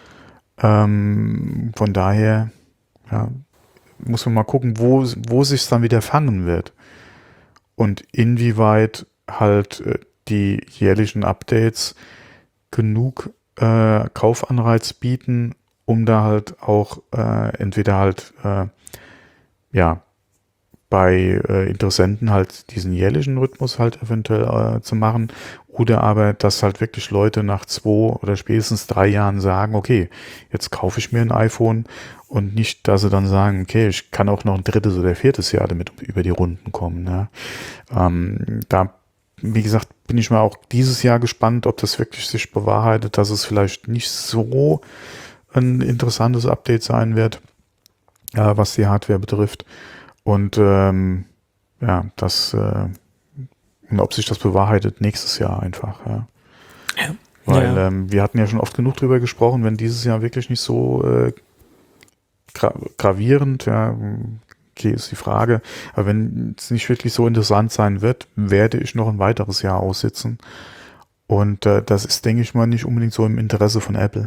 Von daher ja, muss man mal gucken, wo sich dann wieder fangen wird. Und inwieweit halt die jährlichen Updates genug Kaufanreiz bieten, um da halt auch entweder halt ja bei Interessenten halt diesen jährlichen Rhythmus halt eventuell zu machen oder aber, dass halt wirklich Leute nach 2 oder spätestens 3 Jahren sagen, okay, jetzt kaufe ich mir ein iPhone und nicht, dass sie dann sagen, okay, ich kann auch noch ein 3. oder 4. Jahr damit über die Runden kommen. Ne? Da, wie gesagt, bin ich mal auch dieses Jahr gespannt, ob das wirklich sich bewahrheitet, dass es vielleicht nicht so ein interessantes Update sein wird, was die Hardware betrifft. Und ja, und ob sich das bewahrheitet nächstes Jahr einfach. Ja. ja. Weil wir hatten ja schon oft genug drüber gesprochen, wenn dieses Jahr wirklich nicht so gravierend, ja, okay, ist die Frage, aber wenn es nicht wirklich so interessant sein wird, werde ich noch ein weiteres Jahr aussitzen. Und das ist, denke ich mal, nicht unbedingt so im Interesse von Apple.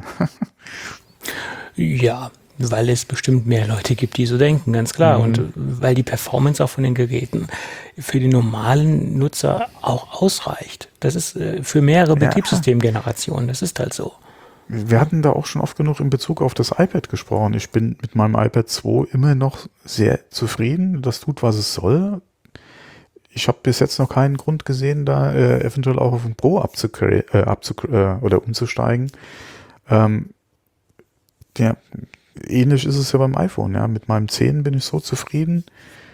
Ja, weil es bestimmt mehr Leute gibt, die so denken, ganz klar. Und weil die Performance auch von den Geräten für den normalen Nutzer auch ausreicht. Das ist für mehrere Betriebssystemgenerationen, das ist halt so. Wir hatten da auch schon oft genug in Bezug auf das iPad gesprochen. Ich bin mit meinem iPad 2 immer noch sehr zufrieden. Das tut, was es soll. Ich habe bis jetzt noch keinen Grund gesehen, da eventuell auch auf ein Pro oder umzusteigen. Ja, ähnlich ist es ja beim iPhone. Ja, mit meinem 10 bin ich so zufrieden.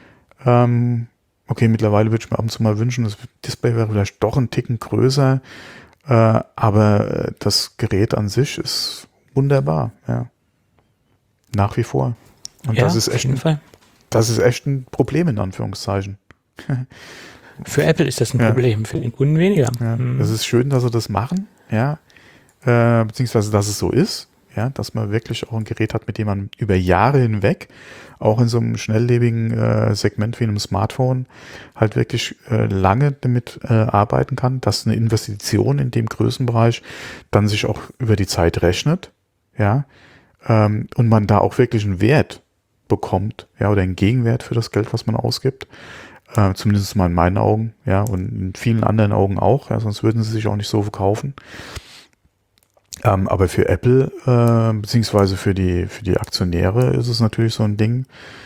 Okay, mittlerweile würde ich mir ab und zu mal wünschen, das Display wäre vielleicht doch ein Ticken größer. Aber das Gerät an sich ist wunderbar, ja. Nach wie vor. Und ja, das ist auf jeden Fall. Das ist echt ein Problem, in Anführungszeichen. Für Apple ist das ein Problem, für den Kunden weniger. Ja. Es ist schön, dass sie das machen, ja. Beziehungsweise, dass es so ist, ja, dass man wirklich auch ein Gerät hat, mit dem man über Jahre hinweg, auch in so einem schnelllebigen Segment wie einem Smartphone, halt wirklich lange damit arbeiten kann, dass eine Investition in dem Größenbereich dann sich auch über die Zeit rechnet, ja, und man da auch wirklich einen Wert bekommt, ja, oder einen Gegenwert für das Geld, was man ausgibt, zumindest mal in meinen Augen, ja, und in vielen anderen Augen auch, ja, sonst würden sie sich auch nicht so verkaufen. Aber für Apple, beziehungsweise für die Aktionäre ist es natürlich so ein Ding.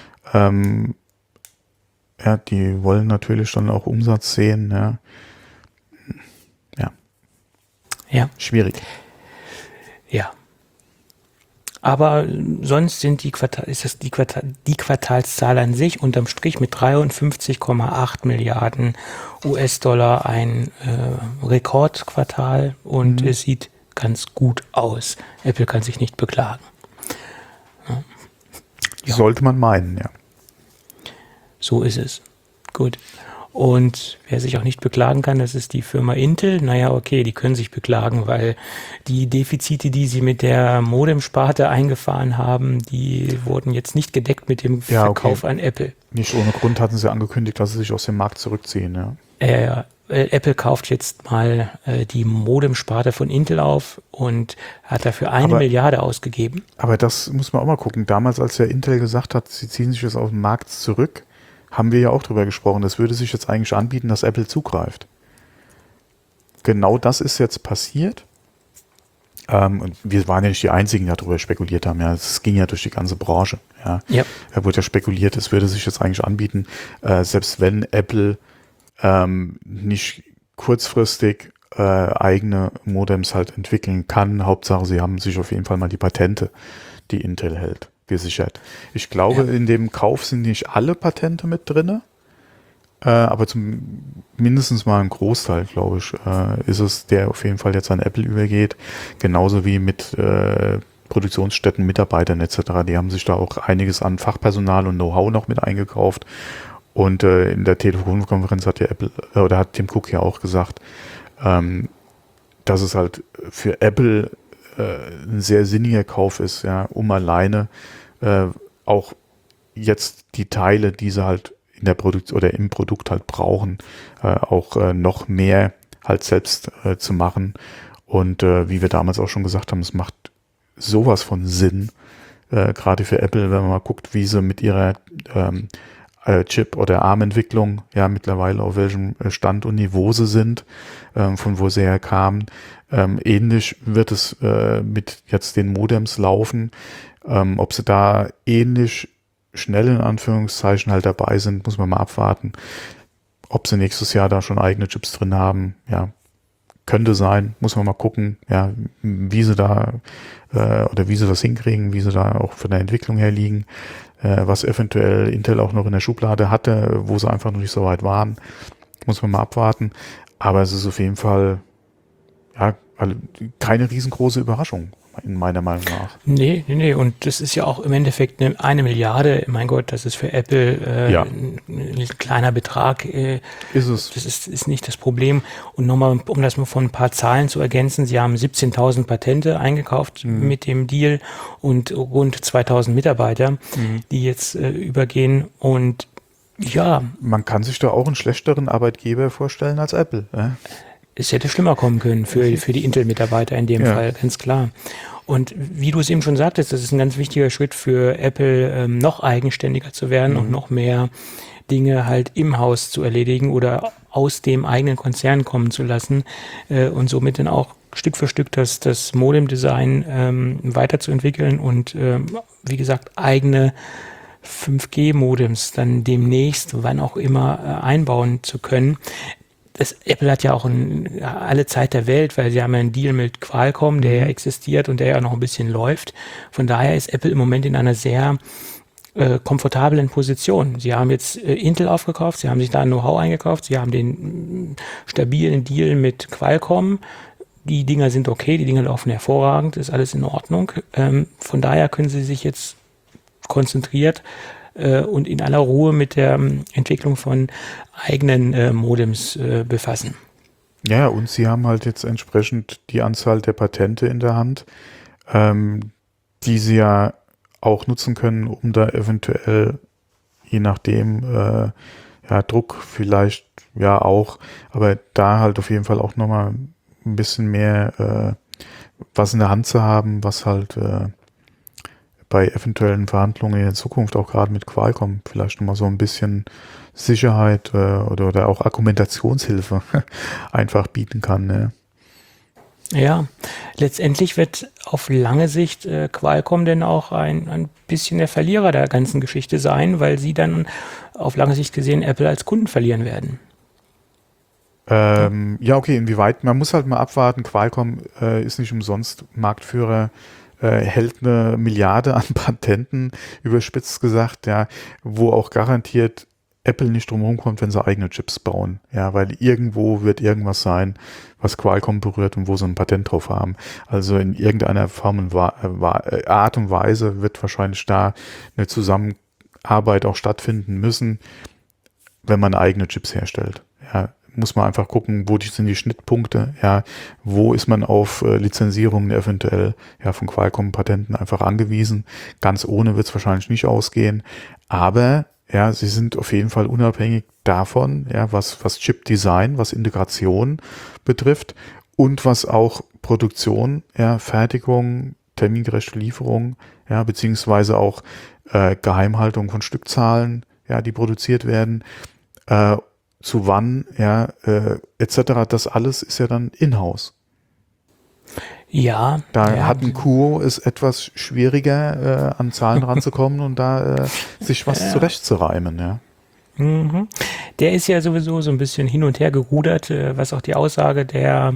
Ja, die wollen natürlich dann auch Umsatz sehen. Ja, Ja. schwierig. Ja. Aber sonst sind die Quartalszahl an sich unterm Strich mit 53,8 Milliarden US-Dollar ein Rekordquartal und es sieht ganz gut aus. Apple kann sich nicht beklagen. Ja. Sollte man meinen, ja. So ist es. Gut. Und wer sich auch nicht beklagen kann, das ist die Firma Intel. Naja, okay, die können sich beklagen, weil die Defizite, die sie mit der Modem-Sparte eingefahren haben, die wurden jetzt nicht gedeckt mit dem Ja, Verkauf okay. an Apple. Nicht ohne Grund hatten sie angekündigt, dass sie sich aus dem Markt zurückziehen. Ja. Apple kauft jetzt mal die Modem-Sparte von Intel auf und hat dafür eine Aber- Milliarde ausgegeben. Aber das muss man auch mal gucken. Damals, als ja Intel gesagt hat, sie ziehen sich jetzt aus dem Markt zurück, haben wir ja auch drüber gesprochen. Das würde sich jetzt eigentlich anbieten, dass Apple zugreift. Genau das ist jetzt passiert. Und wir waren ja nicht die Einzigen, die darüber spekuliert haben. Ja, es ging ja durch die ganze Branche. Ja. Ja. Da wurde ja spekuliert, es würde sich jetzt eigentlich anbieten, selbst wenn Apple nicht kurzfristig eigene Modems halt entwickeln kann. Hauptsache, sie haben sich auf jeden Fall mal die Patente, die Intel hält, gesichert. Ich glaube, in dem Kauf sind nicht alle Patente mit drinne, aber mindestens mal ein Großteil, glaube ich, ist es, der auf jeden Fall jetzt an Apple übergeht. Genauso wie mit Produktionsstätten, Mitarbeitern etc. Die haben sich da auch einiges an Fachpersonal und Know-how noch mit eingekauft. Und in der Telefonkonferenz hat ja Apple oder hat Tim Cook ja auch gesagt, dass es halt für Apple ein sehr sinniger Kauf ist, ja, um alleine auch jetzt die Teile, die sie halt in der im Produkt halt brauchen, auch noch mehr halt selbst zu machen. Und wie wir damals auch schon gesagt haben, es macht sowas von Sinn, gerade für Apple, wenn man mal guckt, wie sie mit ihrer Chip- oder ARM-Entwicklung ja mittlerweile auf welchem Stand und Niveau sie sind, von wo sie herkamen. Ähnlich wird es mit jetzt den Modems laufen. Ob sie da ähnlich schnell in Anführungszeichen halt dabei sind, muss man mal abwarten. Ob sie nächstes Jahr da schon eigene Chips drin haben, ja, könnte sein, muss man mal gucken, ja, wie sie da oder wie sie das hinkriegen, wie sie da auch von der Entwicklung her liegen, was eventuell Intel auch noch in der Schublade hatte, wo sie einfach noch nicht so weit waren, muss man mal abwarten. Aber es ist auf jeden Fall ja keine riesengroße Überraschung, in meiner Meinung nach. Nee. Und das ist ja auch im Endeffekt eine Milliarde. Mein Gott, das ist für Apple Ja. ein kleiner Betrag. Ist es. Das ist nicht das Problem. Und nochmal, um das mal von ein paar Zahlen zu ergänzen, sie haben 17.000 Patente eingekauft mit dem Deal und rund 2.000 Mitarbeiter, die jetzt übergehen. Und ja, Man kann sich da auch einen schlechteren Arbeitgeber vorstellen als Apple. es hätte schlimmer kommen können für die Intel-Mitarbeiter in dem Ja. Fall, ganz klar. Und wie du es eben schon sagtest, das ist ein ganz wichtiger Schritt für Apple, noch eigenständiger zu werden und noch mehr Dinge halt im Haus zu erledigen oder aus dem eigenen Konzern kommen zu lassen und somit dann auch Stück für Stück das Modem-Design weiterzuentwickeln und wie gesagt eigene 5G-Modems dann demnächst, wann auch immer, einbauen zu können. Apple hat ja auch alle Zeit der Welt, weil sie haben ja einen Deal mit Qualcomm, der ja existiert und der ja noch ein bisschen läuft. Von daher ist Apple im Moment in einer sehr komfortablen Position. Sie haben jetzt Intel aufgekauft, sie haben sich da ein Know-how eingekauft, sie haben den stabilen Deal mit Qualcomm. Die Dinger sind okay, die Dinger laufen hervorragend, ist alles in Ordnung. Von daher können sie sich jetzt konzentriert und in aller Ruhe mit der Entwicklung von eigenen Modems befassen. Ja, und sie haben halt jetzt entsprechend die Anzahl der Patente in der Hand, die sie ja auch nutzen können, um da eventuell, je nachdem, Druck vielleicht ja auch, aber da halt auf jeden Fall auch nochmal ein bisschen mehr was in der Hand zu haben, was halt bei eventuellen Verhandlungen in der Zukunft auch gerade mit Qualcomm vielleicht nochmal so ein bisschen Sicherheit oder auch Argumentationshilfe einfach bieten kann. Ne? Ja, letztendlich wird auf lange Sicht Qualcomm denn auch ein bisschen der Verlierer der ganzen Geschichte sein, weil sie dann auf lange Sicht gesehen Apple als Kunden verlieren werden. Ja, okay, inwieweit, man muss halt mal abwarten, Qualcomm ist nicht umsonst Marktführer, hält 1 Milliarde an Patenten, überspitzt gesagt, ja, wo auch garantiert Apple nicht drum herum kommt, wenn sie eigene Chips bauen, ja, weil irgendwo wird irgendwas sein, was Qualcomm berührt und wo sie ein Patent drauf haben. Also in irgendeiner Form und Art und Weise wird wahrscheinlich da eine Zusammenarbeit auch stattfinden müssen, wenn man eigene Chips herstellt, ja. Muss man einfach gucken, wo sind die Schnittpunkte, ja, wo ist man auf Lizenzierungen eventuell ja von Qualcomm-Patenten einfach angewiesen. Ganz ohne wird es wahrscheinlich nicht ausgehen, aber ja, sie sind auf jeden Fall unabhängig davon, ja, was Chip-Design, was Integration betrifft und was auch Produktion, ja, Fertigung, termingerechte Lieferung, ja, beziehungsweise auch Geheimhaltung von Stückzahlen, ja, die produziert werden, zu wann, ja, etc. Das alles ist ja dann in-house. Ja. Da ja. hat ein Kuo es etwas schwieriger, an Zahlen ranzukommen und da sich was zurechtzureimen, ja. Mhm. Der ist ja sowieso so ein bisschen hin und her gerudert, was auch die Aussage der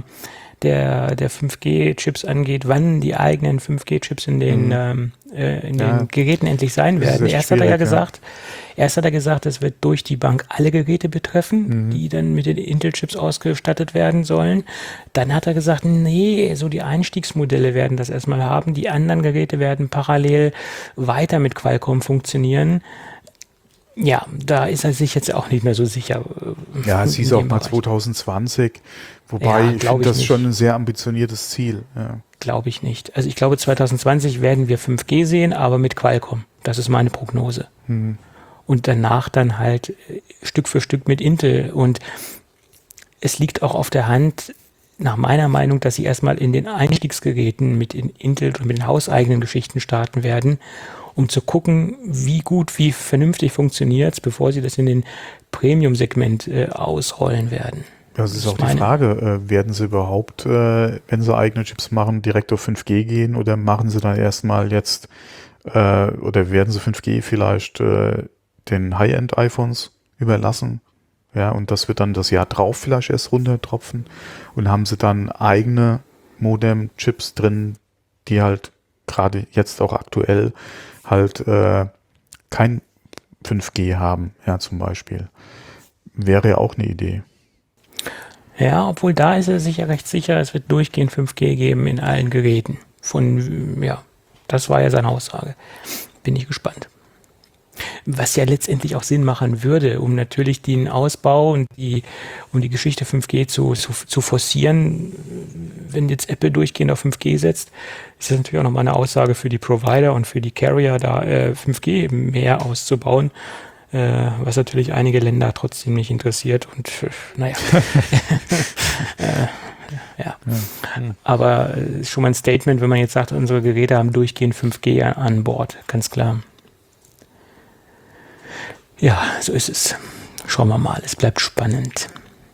5G-Chips angeht, wann die eigenen 5G-Chips in den Geräten endlich sein werden. Erst hat er gesagt, es wird durch die Bank alle Geräte betreffen, die dann mit den Intel-Chips ausgestattet werden sollen. Dann hat er gesagt, nee, so die Einstiegsmodelle werden das erstmal haben. Die anderen Geräte werden parallel weiter mit Qualcomm funktionieren. Ja, da ist er sich jetzt auch nicht mehr so sicher. Ja, es hieß auch mal 2020, wobei ich finde das schon ein sehr ambitioniertes Ziel. Ja. Glaube ich nicht. Also ich glaube 2020 werden wir 5G sehen, aber mit Qualcomm. Das ist meine Prognose. Und danach dann halt Stück für Stück mit Intel. Und es liegt auch auf der Hand, nach meiner Meinung, dass sie erstmal in den Einstiegsgeräten mit Intel und mit den hauseigenen Geschichten starten werden, um zu gucken, wie gut, wie vernünftig funktioniert es, bevor sie das in den Premium-Segment ausrollen werden. Das ist auch die Frage, werden sie überhaupt, wenn sie eigene Chips machen, direkt auf 5G gehen oder machen sie dann erstmal jetzt, oder werden sie 5G vielleicht den High-End-iPhones überlassen? Ja, und das wird dann das Jahr drauf vielleicht erst runtertropfen und haben sie dann eigene Modem-Chips drin, die halt gerade jetzt auch aktuell halt kein 5G haben, ja, zum Beispiel. Wäre ja auch eine Idee. Ja, obwohl da ist er sich ja recht sicher, es wird durchgehend 5G geben in allen Geräten. Das war ja seine Aussage. Bin ich gespannt. Was ja letztendlich auch Sinn machen würde, um natürlich den Ausbau und um die Geschichte 5G zu forcieren. Wenn jetzt Apple durchgehend auf 5G setzt, ist das natürlich auch nochmal eine Aussage für die Provider und für die Carrier, da 5G mehr auszubauen, was natürlich einige Länder trotzdem nicht interessiert. Und naja. Ja. Aber schon mal ein Statement, wenn man jetzt sagt, unsere Geräte haben durchgehend 5G an Bord, ganz klar. Ja, so ist es. Schauen wir mal, es bleibt spannend.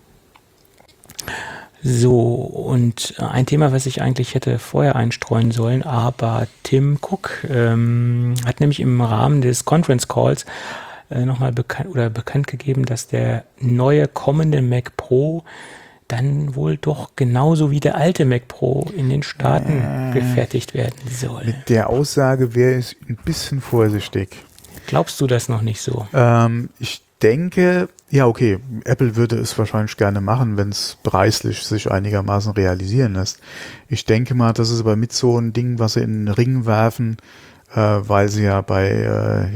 So, und ein Thema, was ich eigentlich hätte vorher einstreuen sollen, aber Tim Cook hat nämlich im Rahmen des Conference Calls nochmal bekannt gegeben, dass der neue kommende Mac Pro dann wohl doch genauso wie der alte Mac Pro in den Staaten gefertigt werden soll. Mit der Aussage wäre ich ein bisschen vorsichtig. Glaubst du das noch nicht so? Ich denke, ja okay, Apple würde es wahrscheinlich gerne machen, wenn es preislich sich einigermaßen realisieren lässt. Ich denke mal, das ist aber mit so ein Ding, was sie in den Ring werfen, weil sie ja bei,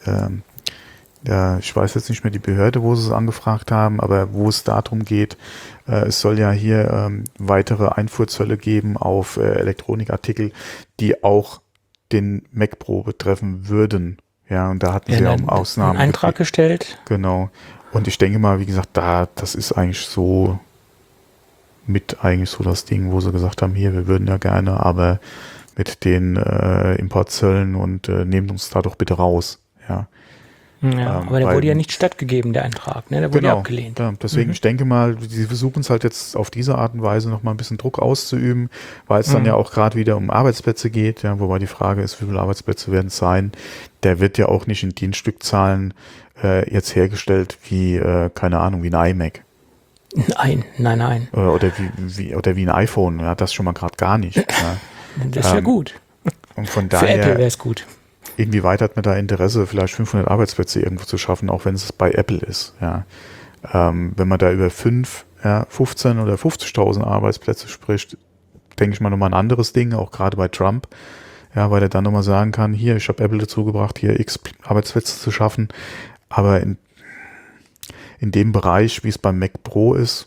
ich weiß jetzt nicht mehr die Behörde, wo sie es angefragt haben, aber wo es darum geht, es soll ja hier weitere Einfuhrzölle geben auf Elektronikartikel, die auch den Mac Pro betreffen würden. Ja, und da hatten sie ja um Ausnahmen einen Eintrag gestellt. Genau. Und ich denke mal, wie gesagt, das ist eigentlich so eigentlich so das Ding, wo sie gesagt haben, hier, wir würden ja gerne, aber mit den Importzöllen und nehmt uns da doch bitte raus. Ja. Ja, aber der wurde ja nicht stattgegeben, der Antrag, ne? Der wurde ja abgelehnt. Ja, deswegen, ich denke mal, sie versuchen es halt jetzt auf diese Art und Weise noch mal ein bisschen Druck auszuüben, weil es dann ja auch gerade wieder um Arbeitsplätze geht, ja, wobei die Frage ist, wie viele Arbeitsplätze werden es sein? Der wird ja auch nicht in den Stückzahlen jetzt hergestellt wie, keine Ahnung, wie ein iMac. Nein. Oder wie ein iPhone, ja, das schon mal gerade gar nicht. Ja. Das wäre gut. Und von Für Apple daher, wäre es gut. inwieweit hat man da Interesse, vielleicht 500 Arbeitsplätze irgendwo zu schaffen, auch wenn es bei Apple ist. Ja. Wenn man da über 15 oder 50.000 Arbeitsplätze spricht, denke ich mal nochmal ein anderes Ding, auch gerade bei Trump, ja, weil er dann nochmal sagen kann, hier, ich habe Apple dazu gebracht, hier x Arbeitsplätze zu schaffen, aber in dem Bereich, wie es beim Mac Pro ist,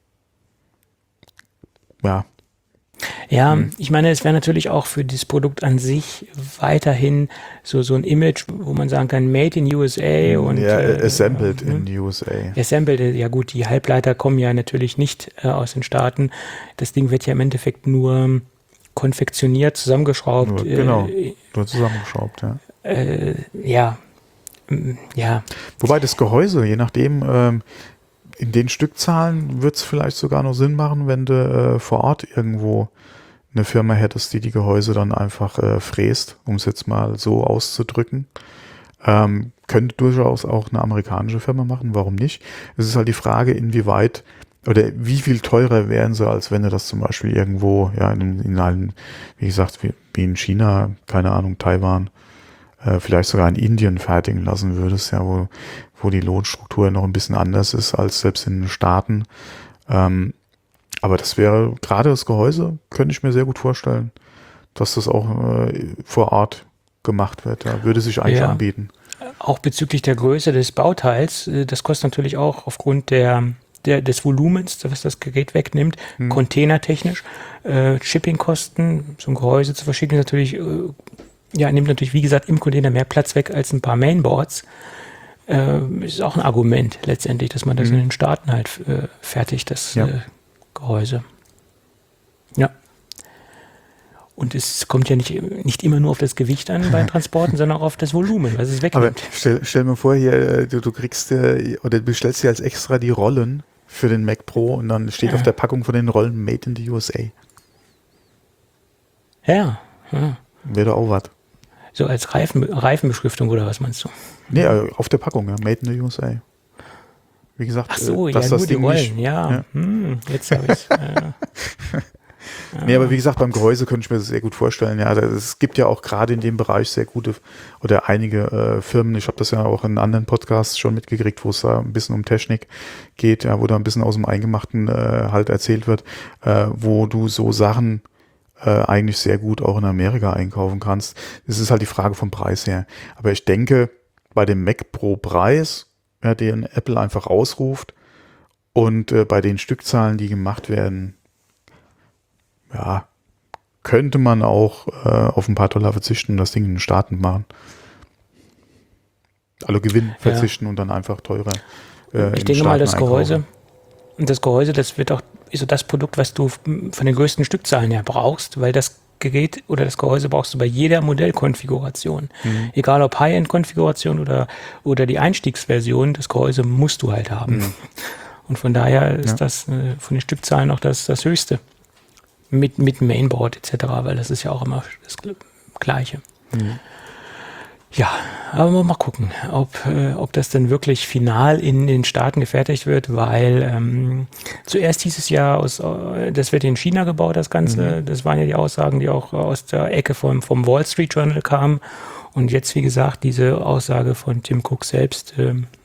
ja. Ja, ich meine, es wäre natürlich auch für dieses Produkt an sich weiterhin so ein Image, wo man sagen kann, made in USA und assembled in USA. Assembled, ja gut, die Halbleiter kommen ja natürlich nicht aus den Staaten. Das Ding wird ja im Endeffekt nur konfektioniert, zusammengeschraubt. Nur zusammengeschraubt, ja. Ja. Wobei das Gehäuse, je nachdem, in den Stückzahlen wird es vielleicht sogar noch Sinn machen, wenn du vor Ort irgendwo eine Firma hättest, die Gehäuse dann einfach fräst, um es jetzt mal so auszudrücken. Könnte durchaus auch eine amerikanische Firma machen, warum nicht? Es ist halt die Frage, inwieweit oder wie viel teurer wären sie, als wenn du das zum Beispiel irgendwo, ja, in einem, wie gesagt, wie in China, keine Ahnung, Taiwan, vielleicht sogar in Indien fertigen lassen würdest, ja, wo die Lohnstruktur noch ein bisschen anders ist als selbst in den Staaten. Aber das wäre, gerade das Gehäuse, könnte ich mir sehr gut vorstellen, dass das auch vor Ort gemacht wird. Ja, würde sich eigentlich anbieten. Auch bezüglich der Größe des Bauteils, das kostet natürlich auch aufgrund des Volumens, was das Gerät wegnimmt, containertechnisch, Shippingkosten, so ein Gehäuse zu verschicken, ist natürlich nimmt natürlich, wie gesagt, im Container mehr Platz weg als ein paar Mainboards. Ist auch ein Argument letztendlich, dass man das in den Staaten halt fertigt, das Gehäuse. Ja. Und es kommt ja nicht immer nur auf das Gewicht an bei Transporten, sondern auch auf das Volumen, was es wegnimmt. Aber stell mir vor, hier, du kriegst oder du bestellst dir als extra die Rollen für den Mac Pro und dann steht auf der Packung von den Rollen Made in the USA. Ja. Wäre doch auch was. So als Reifenbeschriftung oder was meinst du? Nee, auf der Packung, ja, Made in the USA. Wie gesagt, ach so, dass nur das die Ding Rollen, nicht, jetzt habe ich Nee, aber wie gesagt, beim Gehäuse könnte ich mir das sehr gut vorstellen. Ja, es gibt ja auch gerade in dem Bereich sehr gute oder einige Firmen. Ich habe das ja auch in anderen Podcasts schon mitgekriegt, wo es da ein bisschen um Technik geht, ja, wo da ein bisschen aus dem Eingemachten halt erzählt wird, wo du so Sachen eigentlich sehr gut auch in Amerika einkaufen kannst. Es ist halt die Frage vom Preis her. Aber ich denke, bei dem Mac Pro Preis, ja, den Apple einfach ausruft und bei den Stückzahlen, die gemacht werden, ja, könnte man auch auf ein paar Dollar verzichten und das Ding in den Staaten machen. Also Gewinn verzichten und dann einfach teurer ich denke mal, das Gehäuse, das wird auch so das Produkt, was du von den größten Stückzahlen her brauchst, weil das Gerät oder das Gehäuse brauchst du bei jeder Modellkonfiguration. Egal ob High-End-Konfiguration oder die Einstiegsversion, das Gehäuse musst du halt haben. Und von daher ist das von den Stückzahlen auch das Höchste. Mit Mainboard etc., weil das ist ja auch immer das Gleiche. Ja, aber mal gucken, ob das dann wirklich final in den Staaten gefertigt wird, weil zuerst hieß es ja, das wird in China gebaut, das Ganze. Das waren ja die Aussagen, die auch aus der Ecke vom Wall Street Journal kamen. Und jetzt, wie gesagt, diese Aussage von Tim Cook selbst,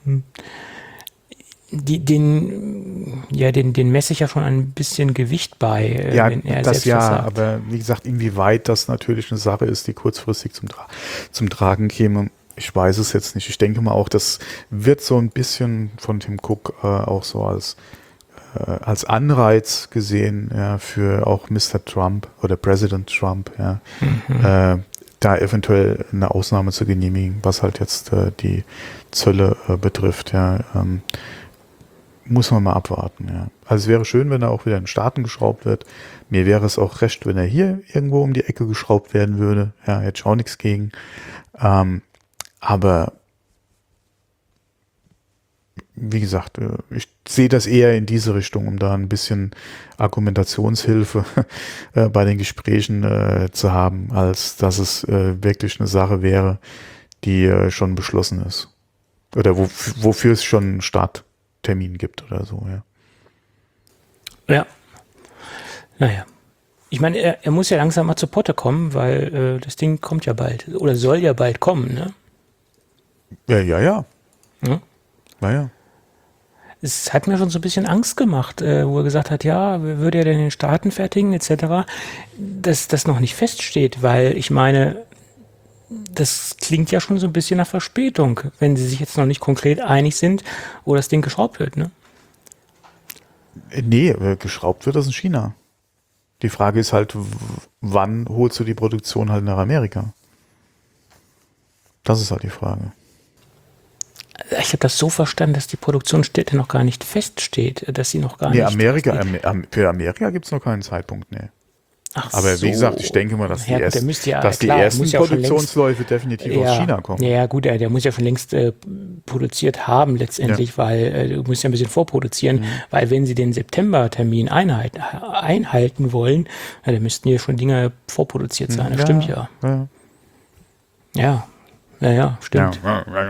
den messe ich ja schon ein bisschen Gewicht bei, wenn er das selbst was sagt. Aber wie gesagt, inwieweit das natürlich eine Sache ist, die kurzfristig zum Tragen käme, ich weiß es jetzt nicht. Ich denke mal auch, das wird so ein bisschen von Tim Cook auch so als Anreiz gesehen, ja, für auch Mr. Trump oder President Trump, ja, da eventuell eine Ausnahme zu genehmigen, was halt jetzt die Zölle betrifft, ja. Muss man mal abwarten, ja. Also es wäre schön, wenn er auch wieder in den Staaten geschraubt wird. Mir wäre es auch recht, wenn er hier irgendwo um die Ecke geschraubt werden würde. Ja, hätte ich auch nichts gegen. Aber wie gesagt, ich sehe das eher in diese Richtung, um da ein bisschen Argumentationshilfe bei den Gesprächen zu haben, als dass es wirklich eine Sache wäre, die schon beschlossen ist. Oder wofür es schon einen Starttermin gibt oder so, ja. Ja. Naja. Ich meine, er muss ja langsam mal zur Potte kommen, weil das Ding kommt ja bald. Oder soll ja bald kommen, ne? Ja. Ja. Naja. Es hat mir schon so ein bisschen Angst gemacht, wo er gesagt hat, ja, würde er denn den Staaten fertigen, etc., dass das noch nicht feststeht, weil ich meine, das klingt ja schon so ein bisschen nach Verspätung, wenn sie sich jetzt noch nicht konkret einig sind, wo das Ding geschraubt wird, ne? Nee, geschraubt wird das in China. Die Frage ist halt, wann holst du die Produktion halt nach Amerika? Das ist halt die Frage. Ich habe das so verstanden, dass die Produktionsstätte noch gar nicht feststeht, dass sie noch gar nicht... Für Amerika gibt es noch keinen Zeitpunkt, nee. Ach Aber so. wie gesagt, ich denke mal, dass die, Ja, gut, die ersten Produktionsläufe definitiv aus China kommen. Ja gut, der muss ja schon längst produziert haben letztendlich, weil du musst ja ein bisschen vorproduzieren, weil wenn sie den September-Termin einhalten wollen, dann müssten hier schon Dinge vorproduziert sein. Das stimmt ja. Ja, stimmt.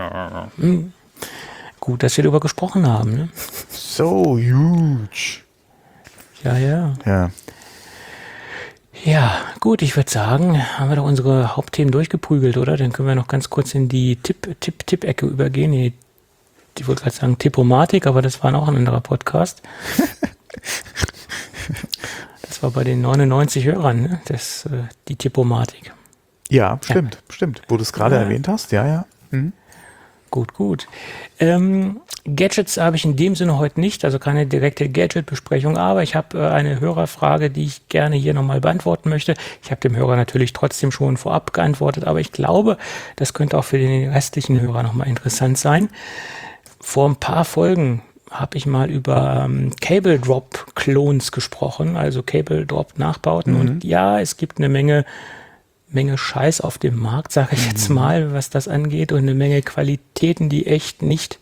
Gut, dass wir darüber gesprochen haben. Ne? So huge. Ja. Ja, gut, ich würde sagen, haben wir doch unsere Hauptthemen durchgeprügelt, oder? Dann können wir noch ganz kurz in die Tipp-Ecke übergehen. Ich wollte gerade sagen Tippomatik, aber das war auch ein anderer Podcast. Das war bei den 99 Hörern, ne? Die Tippomatik. Ja, stimmt. Wo du es gerade erwähnt hast, ja. Mhm. Gut. Gadgets habe ich in dem Sinne heute nicht, also keine direkte Gadget-Besprechung, aber ich habe eine Hörerfrage, die ich gerne hier nochmal beantworten möchte. Ich habe dem Hörer natürlich trotzdem schon vorab geantwortet, aber ich glaube, das könnte auch für den restlichen Hörer nochmal interessant sein. Vor ein paar Folgen habe ich mal über Cable Drop Clones gesprochen, also Cable Drop Nachbauten. Und ja, es gibt eine Menge Scheiß auf dem Markt, sage ich jetzt mal, was das angeht, und eine Menge Qualitäten, die echt nicht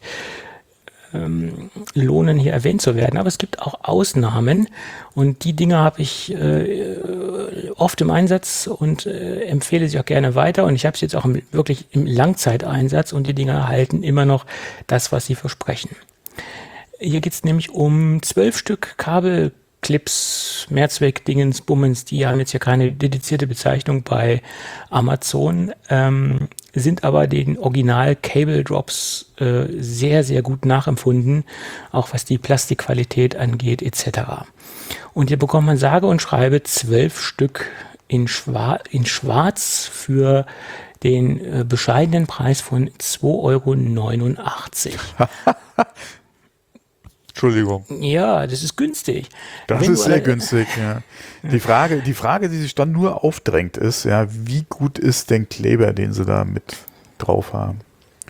lohnen, hier erwähnt zu werden. Aber es gibt auch Ausnahmen, und die Dinge habe ich oft im Einsatz und empfehle sie auch gerne weiter. Und ich habe sie jetzt auch wirklich im Langzeiteinsatz, und die Dinger halten immer noch das, was sie versprechen. Hier geht es nämlich um 12 Stück Kabelclips, Mehrzweck-Dingens, Bummens, die haben jetzt ja keine dedizierte Bezeichnung bei Amazon, sind aber den Original-Cable-Drops sehr, sehr gut nachempfunden, auch was die Plastikqualität angeht etc. Und hier bekommt man sage und schreibe 12 Stück in Schwarz für den bescheidenen Preis von 2,89 €. Entschuldigung. Ja, das ist günstig. Das ist sehr günstig, ja. Die Frage, die sich dann nur aufdrängt, ist, ja, wie gut ist denn Kleber, den sie da mit drauf haben?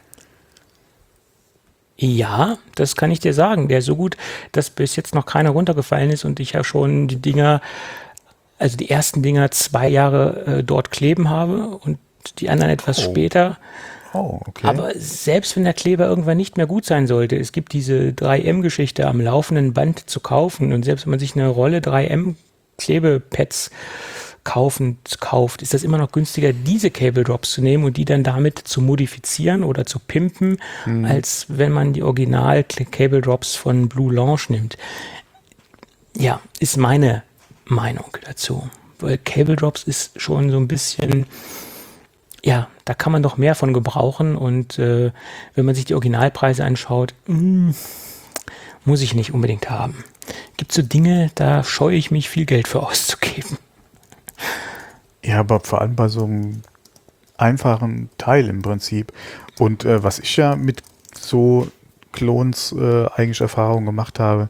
Ja, das kann ich dir sagen. Der ist so gut, dass bis jetzt noch keiner runtergefallen ist, und ich ja schon die ersten Dinger 2 Jahre dort kleben habe und die anderen etwas später. Oh, okay. Aber selbst wenn der Kleber irgendwann nicht mehr gut sein sollte, es gibt diese 3M-Geschichte am laufenden Band zu kaufen, und selbst wenn man sich eine Rolle 3M-Klebepads kauft, ist das immer noch günstiger, diese Cable Drops zu nehmen und die dann damit zu modifizieren oder zu pimpen, als wenn man die Original Cable Drops von Blue Launch nimmt. Ja, ist meine Meinung dazu. Weil Cable Drops ist schon so ein bisschen... Ja, da kann man doch mehr von gebrauchen, und wenn man sich die Originalpreise anschaut, muss ich nicht unbedingt haben. Gibt so Dinge, da scheue ich mich, viel Geld für auszugeben. Ja, aber vor allem bei so einem einfachen Teil im Prinzip. Und was ich ja mit so Clones eigentlich Erfahrung gemacht habe,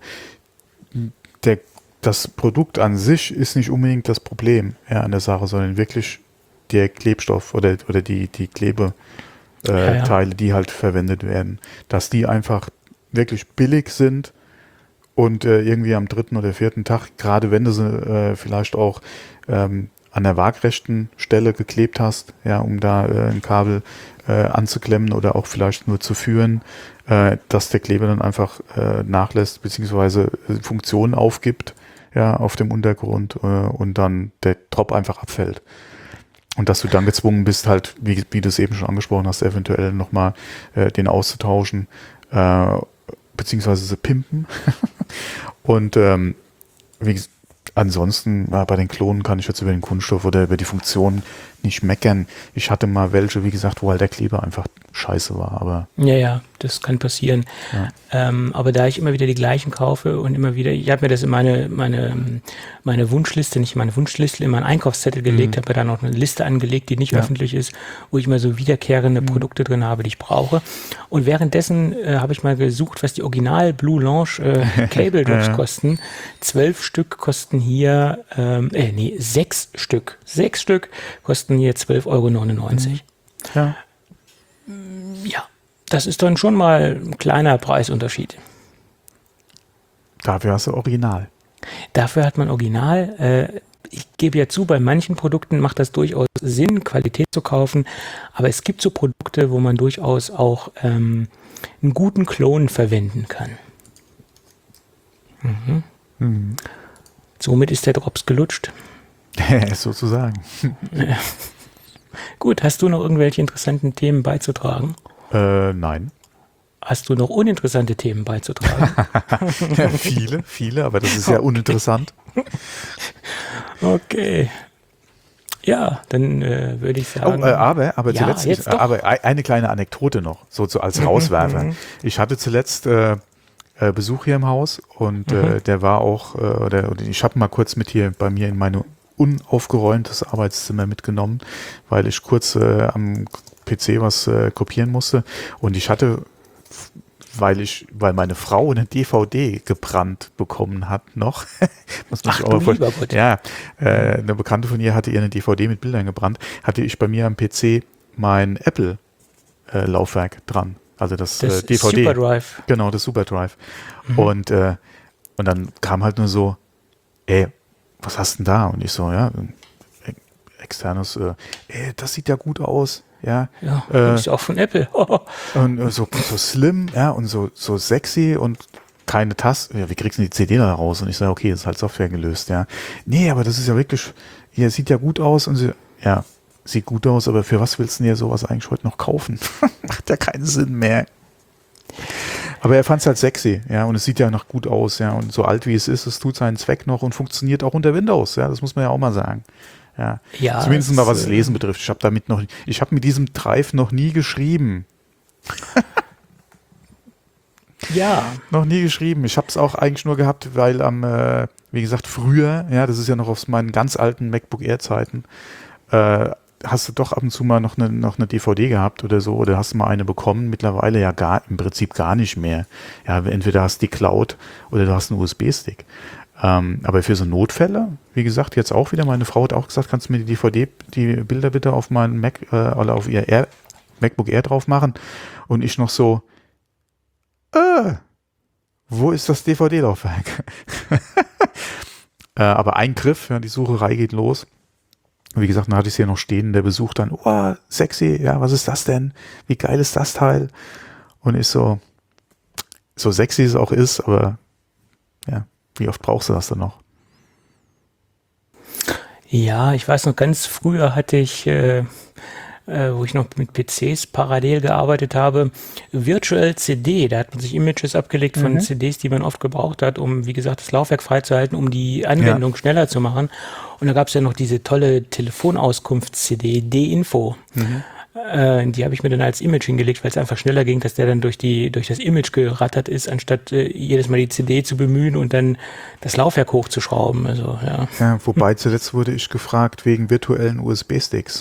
das Produkt an sich ist nicht unbedingt das Problem an der Sache, sondern wirklich der Klebstoff oder die Klebeteile, die halt verwendet werden, dass die einfach wirklich billig sind und irgendwie am 3. oder 4. Tag, gerade wenn du sie vielleicht auch an der waagrechten Stelle geklebt hast, ja, um da ein Kabel anzuklemmen oder auch vielleicht nur zu führen, dass der Kleber dann einfach nachlässt beziehungsweise Funktionen aufgibt, ja, auf dem Untergrund und dann der Drop einfach abfällt. Und dass du dann gezwungen bist, halt, wie du es eben schon angesprochen hast, eventuell nochmal den auszutauschen, beziehungsweise zu pimpen. Und ansonsten bei den Klonen kann ich jetzt über den Kunststoff oder über die Funktion nicht meckern. Ich hatte mal welche, wie gesagt, wo halt der Kleber einfach scheiße war, aber... Ja, das kann passieren. Ja. Aber da ich immer wieder die gleichen kaufe und immer wieder, ich habe mir das in meine Wunschliste, nicht meine Wunschliste, in meinen Einkaufszettel gelegt, habe mir da noch eine Liste angelegt, die nicht öffentlich ist, wo ich immer so wiederkehrende Produkte drin habe, die ich brauche. Und währenddessen habe ich mal gesucht, was die Original Blue Lounge Cable Drops kosten. 12 Stück kosten hier, 6 Stück. 6 Stück kosten hier 12,99 €. Ja. Ja, das ist dann schon mal ein kleiner Preisunterschied. Dafür hast du Original. Dafür hat man Original. Ich gebe ja zu, bei manchen Produkten macht das durchaus Sinn, Qualität zu kaufen. Aber es gibt so Produkte, wo man durchaus auch einen guten Klon verwenden kann. Somit ist der Drops gelutscht. Sozusagen. Gut, hast du noch irgendwelche interessanten Themen beizutragen? Nein. Hast du noch uninteressante Themen beizutragen? Ja, viele, aber das ist ja uninteressant. Okay. Ja, dann würde ich sagen... Aber ja, zuletzt, aber eine kleine Anekdote noch, so als Rauswerfer. Ich hatte zuletzt Besuch hier im Haus und der war auch, oder ich habe mal kurz mit hier bei mir in meine unaufgeräumtes Arbeitszimmer mitgenommen, weil ich kurz am PC was kopieren musste und ich hatte, weil meine Frau eine DVD gebrannt bekommen hat noch, muss man sich auch vorstellen. Ja, eine Bekannte von ihr hatte ihr eine DVD mit Bildern gebrannt, hatte ich bei mir am PC mein Apple Laufwerk dran, also das DVD. Superdrive. Genau, das Superdrive. Und dann kam halt nur so, was hast denn da? Und ich so, ja, externes, das sieht ja gut aus, ja. Ja, ist auch von Apple. Und so slim, ja, und so sexy und keine Tasten. Ja, wie kriegst du die CD da raus? Und ich sage, okay, das ist halt Software gelöst, ja. Nee, aber das ist ja wirklich, ja, sieht ja gut aus und sie, ja, sieht gut aus, aber für was willst du denn dir sowas eigentlich heute noch kaufen? Macht ja keinen Sinn mehr. Aber er fand es halt sexy, ja, und es sieht ja noch gut aus, ja, und so alt wie es ist, es tut seinen Zweck noch und funktioniert auch unter Windows, ja, das muss man ja auch mal sagen. Ja, zumindest mal was das Lesen betrifft. Ich habe mit diesem Drive noch nie geschrieben. Ja. Noch nie geschrieben. Ich habe es auch eigentlich nur gehabt, weil wie gesagt, früher, ja, das ist ja noch aus meinen ganz alten MacBook Air Zeiten, hast du doch ab und zu mal noch eine DVD gehabt oder so, oder hast du mal eine bekommen, mittlerweile ja im Prinzip gar nicht mehr. Ja, entweder hast du die Cloud oder du hast einen USB-Stick. Aber für so Notfälle, wie gesagt, jetzt auch wieder, meine Frau hat auch gesagt, kannst du mir die Bilder bitte auf meinen Mac oder auf ihr MacBook Air drauf machen? Und ich noch so, wo ist das DVD-Laufwerk? Aber ein Griff, ja, die Sucherei geht los. Wie gesagt, dann hatte ich es hier noch stehen, der Besuch dann, oh, sexy, ja, was ist das denn? Wie geil ist das Teil? Und ich so sexy es auch ist, aber ja, wie oft brauchst du das dann noch? Ja, ich weiß noch, ganz früher hatte ich, wo ich noch mit PCs parallel gearbeitet habe, Virtual CD. Da hat man sich Images abgelegt von CDs, die man oft gebraucht hat, um, wie gesagt, das Laufwerk freizuhalten, um die Anwendung schneller zu machen. Und da gab es ja noch diese tolle Telefonauskunfts-CD, D-Info. Die habe ich mir dann als Image hingelegt, weil es einfach schneller ging, dass der dann durch das Image gerattert ist, anstatt jedes Mal die CD zu bemühen und dann das Laufwerk hochzuschrauben. Also, ja. Ja, wobei zuletzt wurde ich gefragt wegen virtuellen USB-Sticks.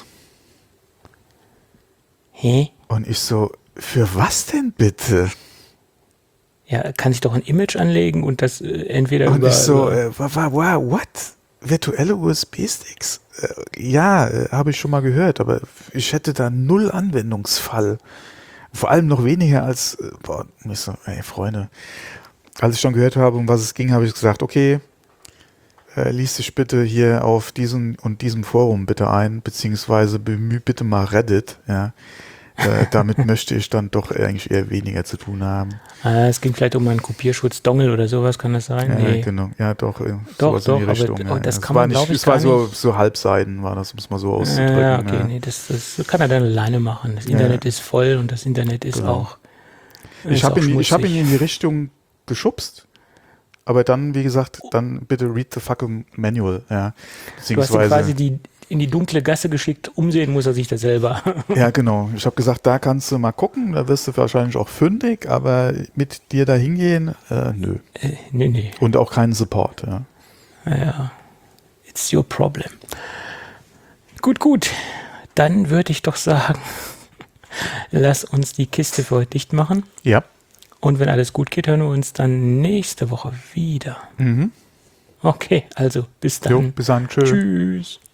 Hä? Und ich so, für was denn bitte? Ja, kann sich doch ein Image anlegen und das entweder und über... Und ich so, what? Virtuelle USB-Sticks? Ja, habe ich schon mal gehört, aber ich hätte da null Anwendungsfall. Vor allem noch weniger als, ich so, ey Freunde, als ich schon gehört habe, um was es ging, habe ich gesagt, okay, lies dich bitte hier auf diesem und diesem Forum bitte ein, beziehungsweise bemühe bitte mal Reddit, ja. Damit möchte ich dann doch eigentlich eher weniger zu tun haben. Es ging vielleicht um einen Kopierschutz-Dongle oder sowas, kann das sein? Ja, Nee. genau. Ja, doch. Doch, sowas in die aber Richtung. Ja. das Es kann war man, nicht, glaube ich, es war gar nicht. so Halbseiten, war das, um es mal so auszudrücken. Ja, okay, ja. nee, das kann er dann alleine machen. Das Internet ist voll und das Internet ist Genau. auch Ich habe ihn schmutzig. in die Richtung geschubst, aber dann, wie gesagt, dann bitte read the fucking manual. Ja. Du hast ihn quasi in die dunkle Gasse geschickt, umsehen muss er sich da selber. Ja, genau. Ich habe gesagt, da kannst du mal gucken, da wirst du wahrscheinlich auch fündig, aber mit dir da hingehen, nö. Nee. Und auch keinen Support. Ja. Ja, it's your problem. Gut. Dann würde ich doch sagen, lass uns die Kiste für heute dicht machen. Ja. Und wenn alles gut geht, hören wir uns dann nächste Woche wieder. Mhm. Okay, also bis dann. Jo, bis dann. Tschüss. Tschüss.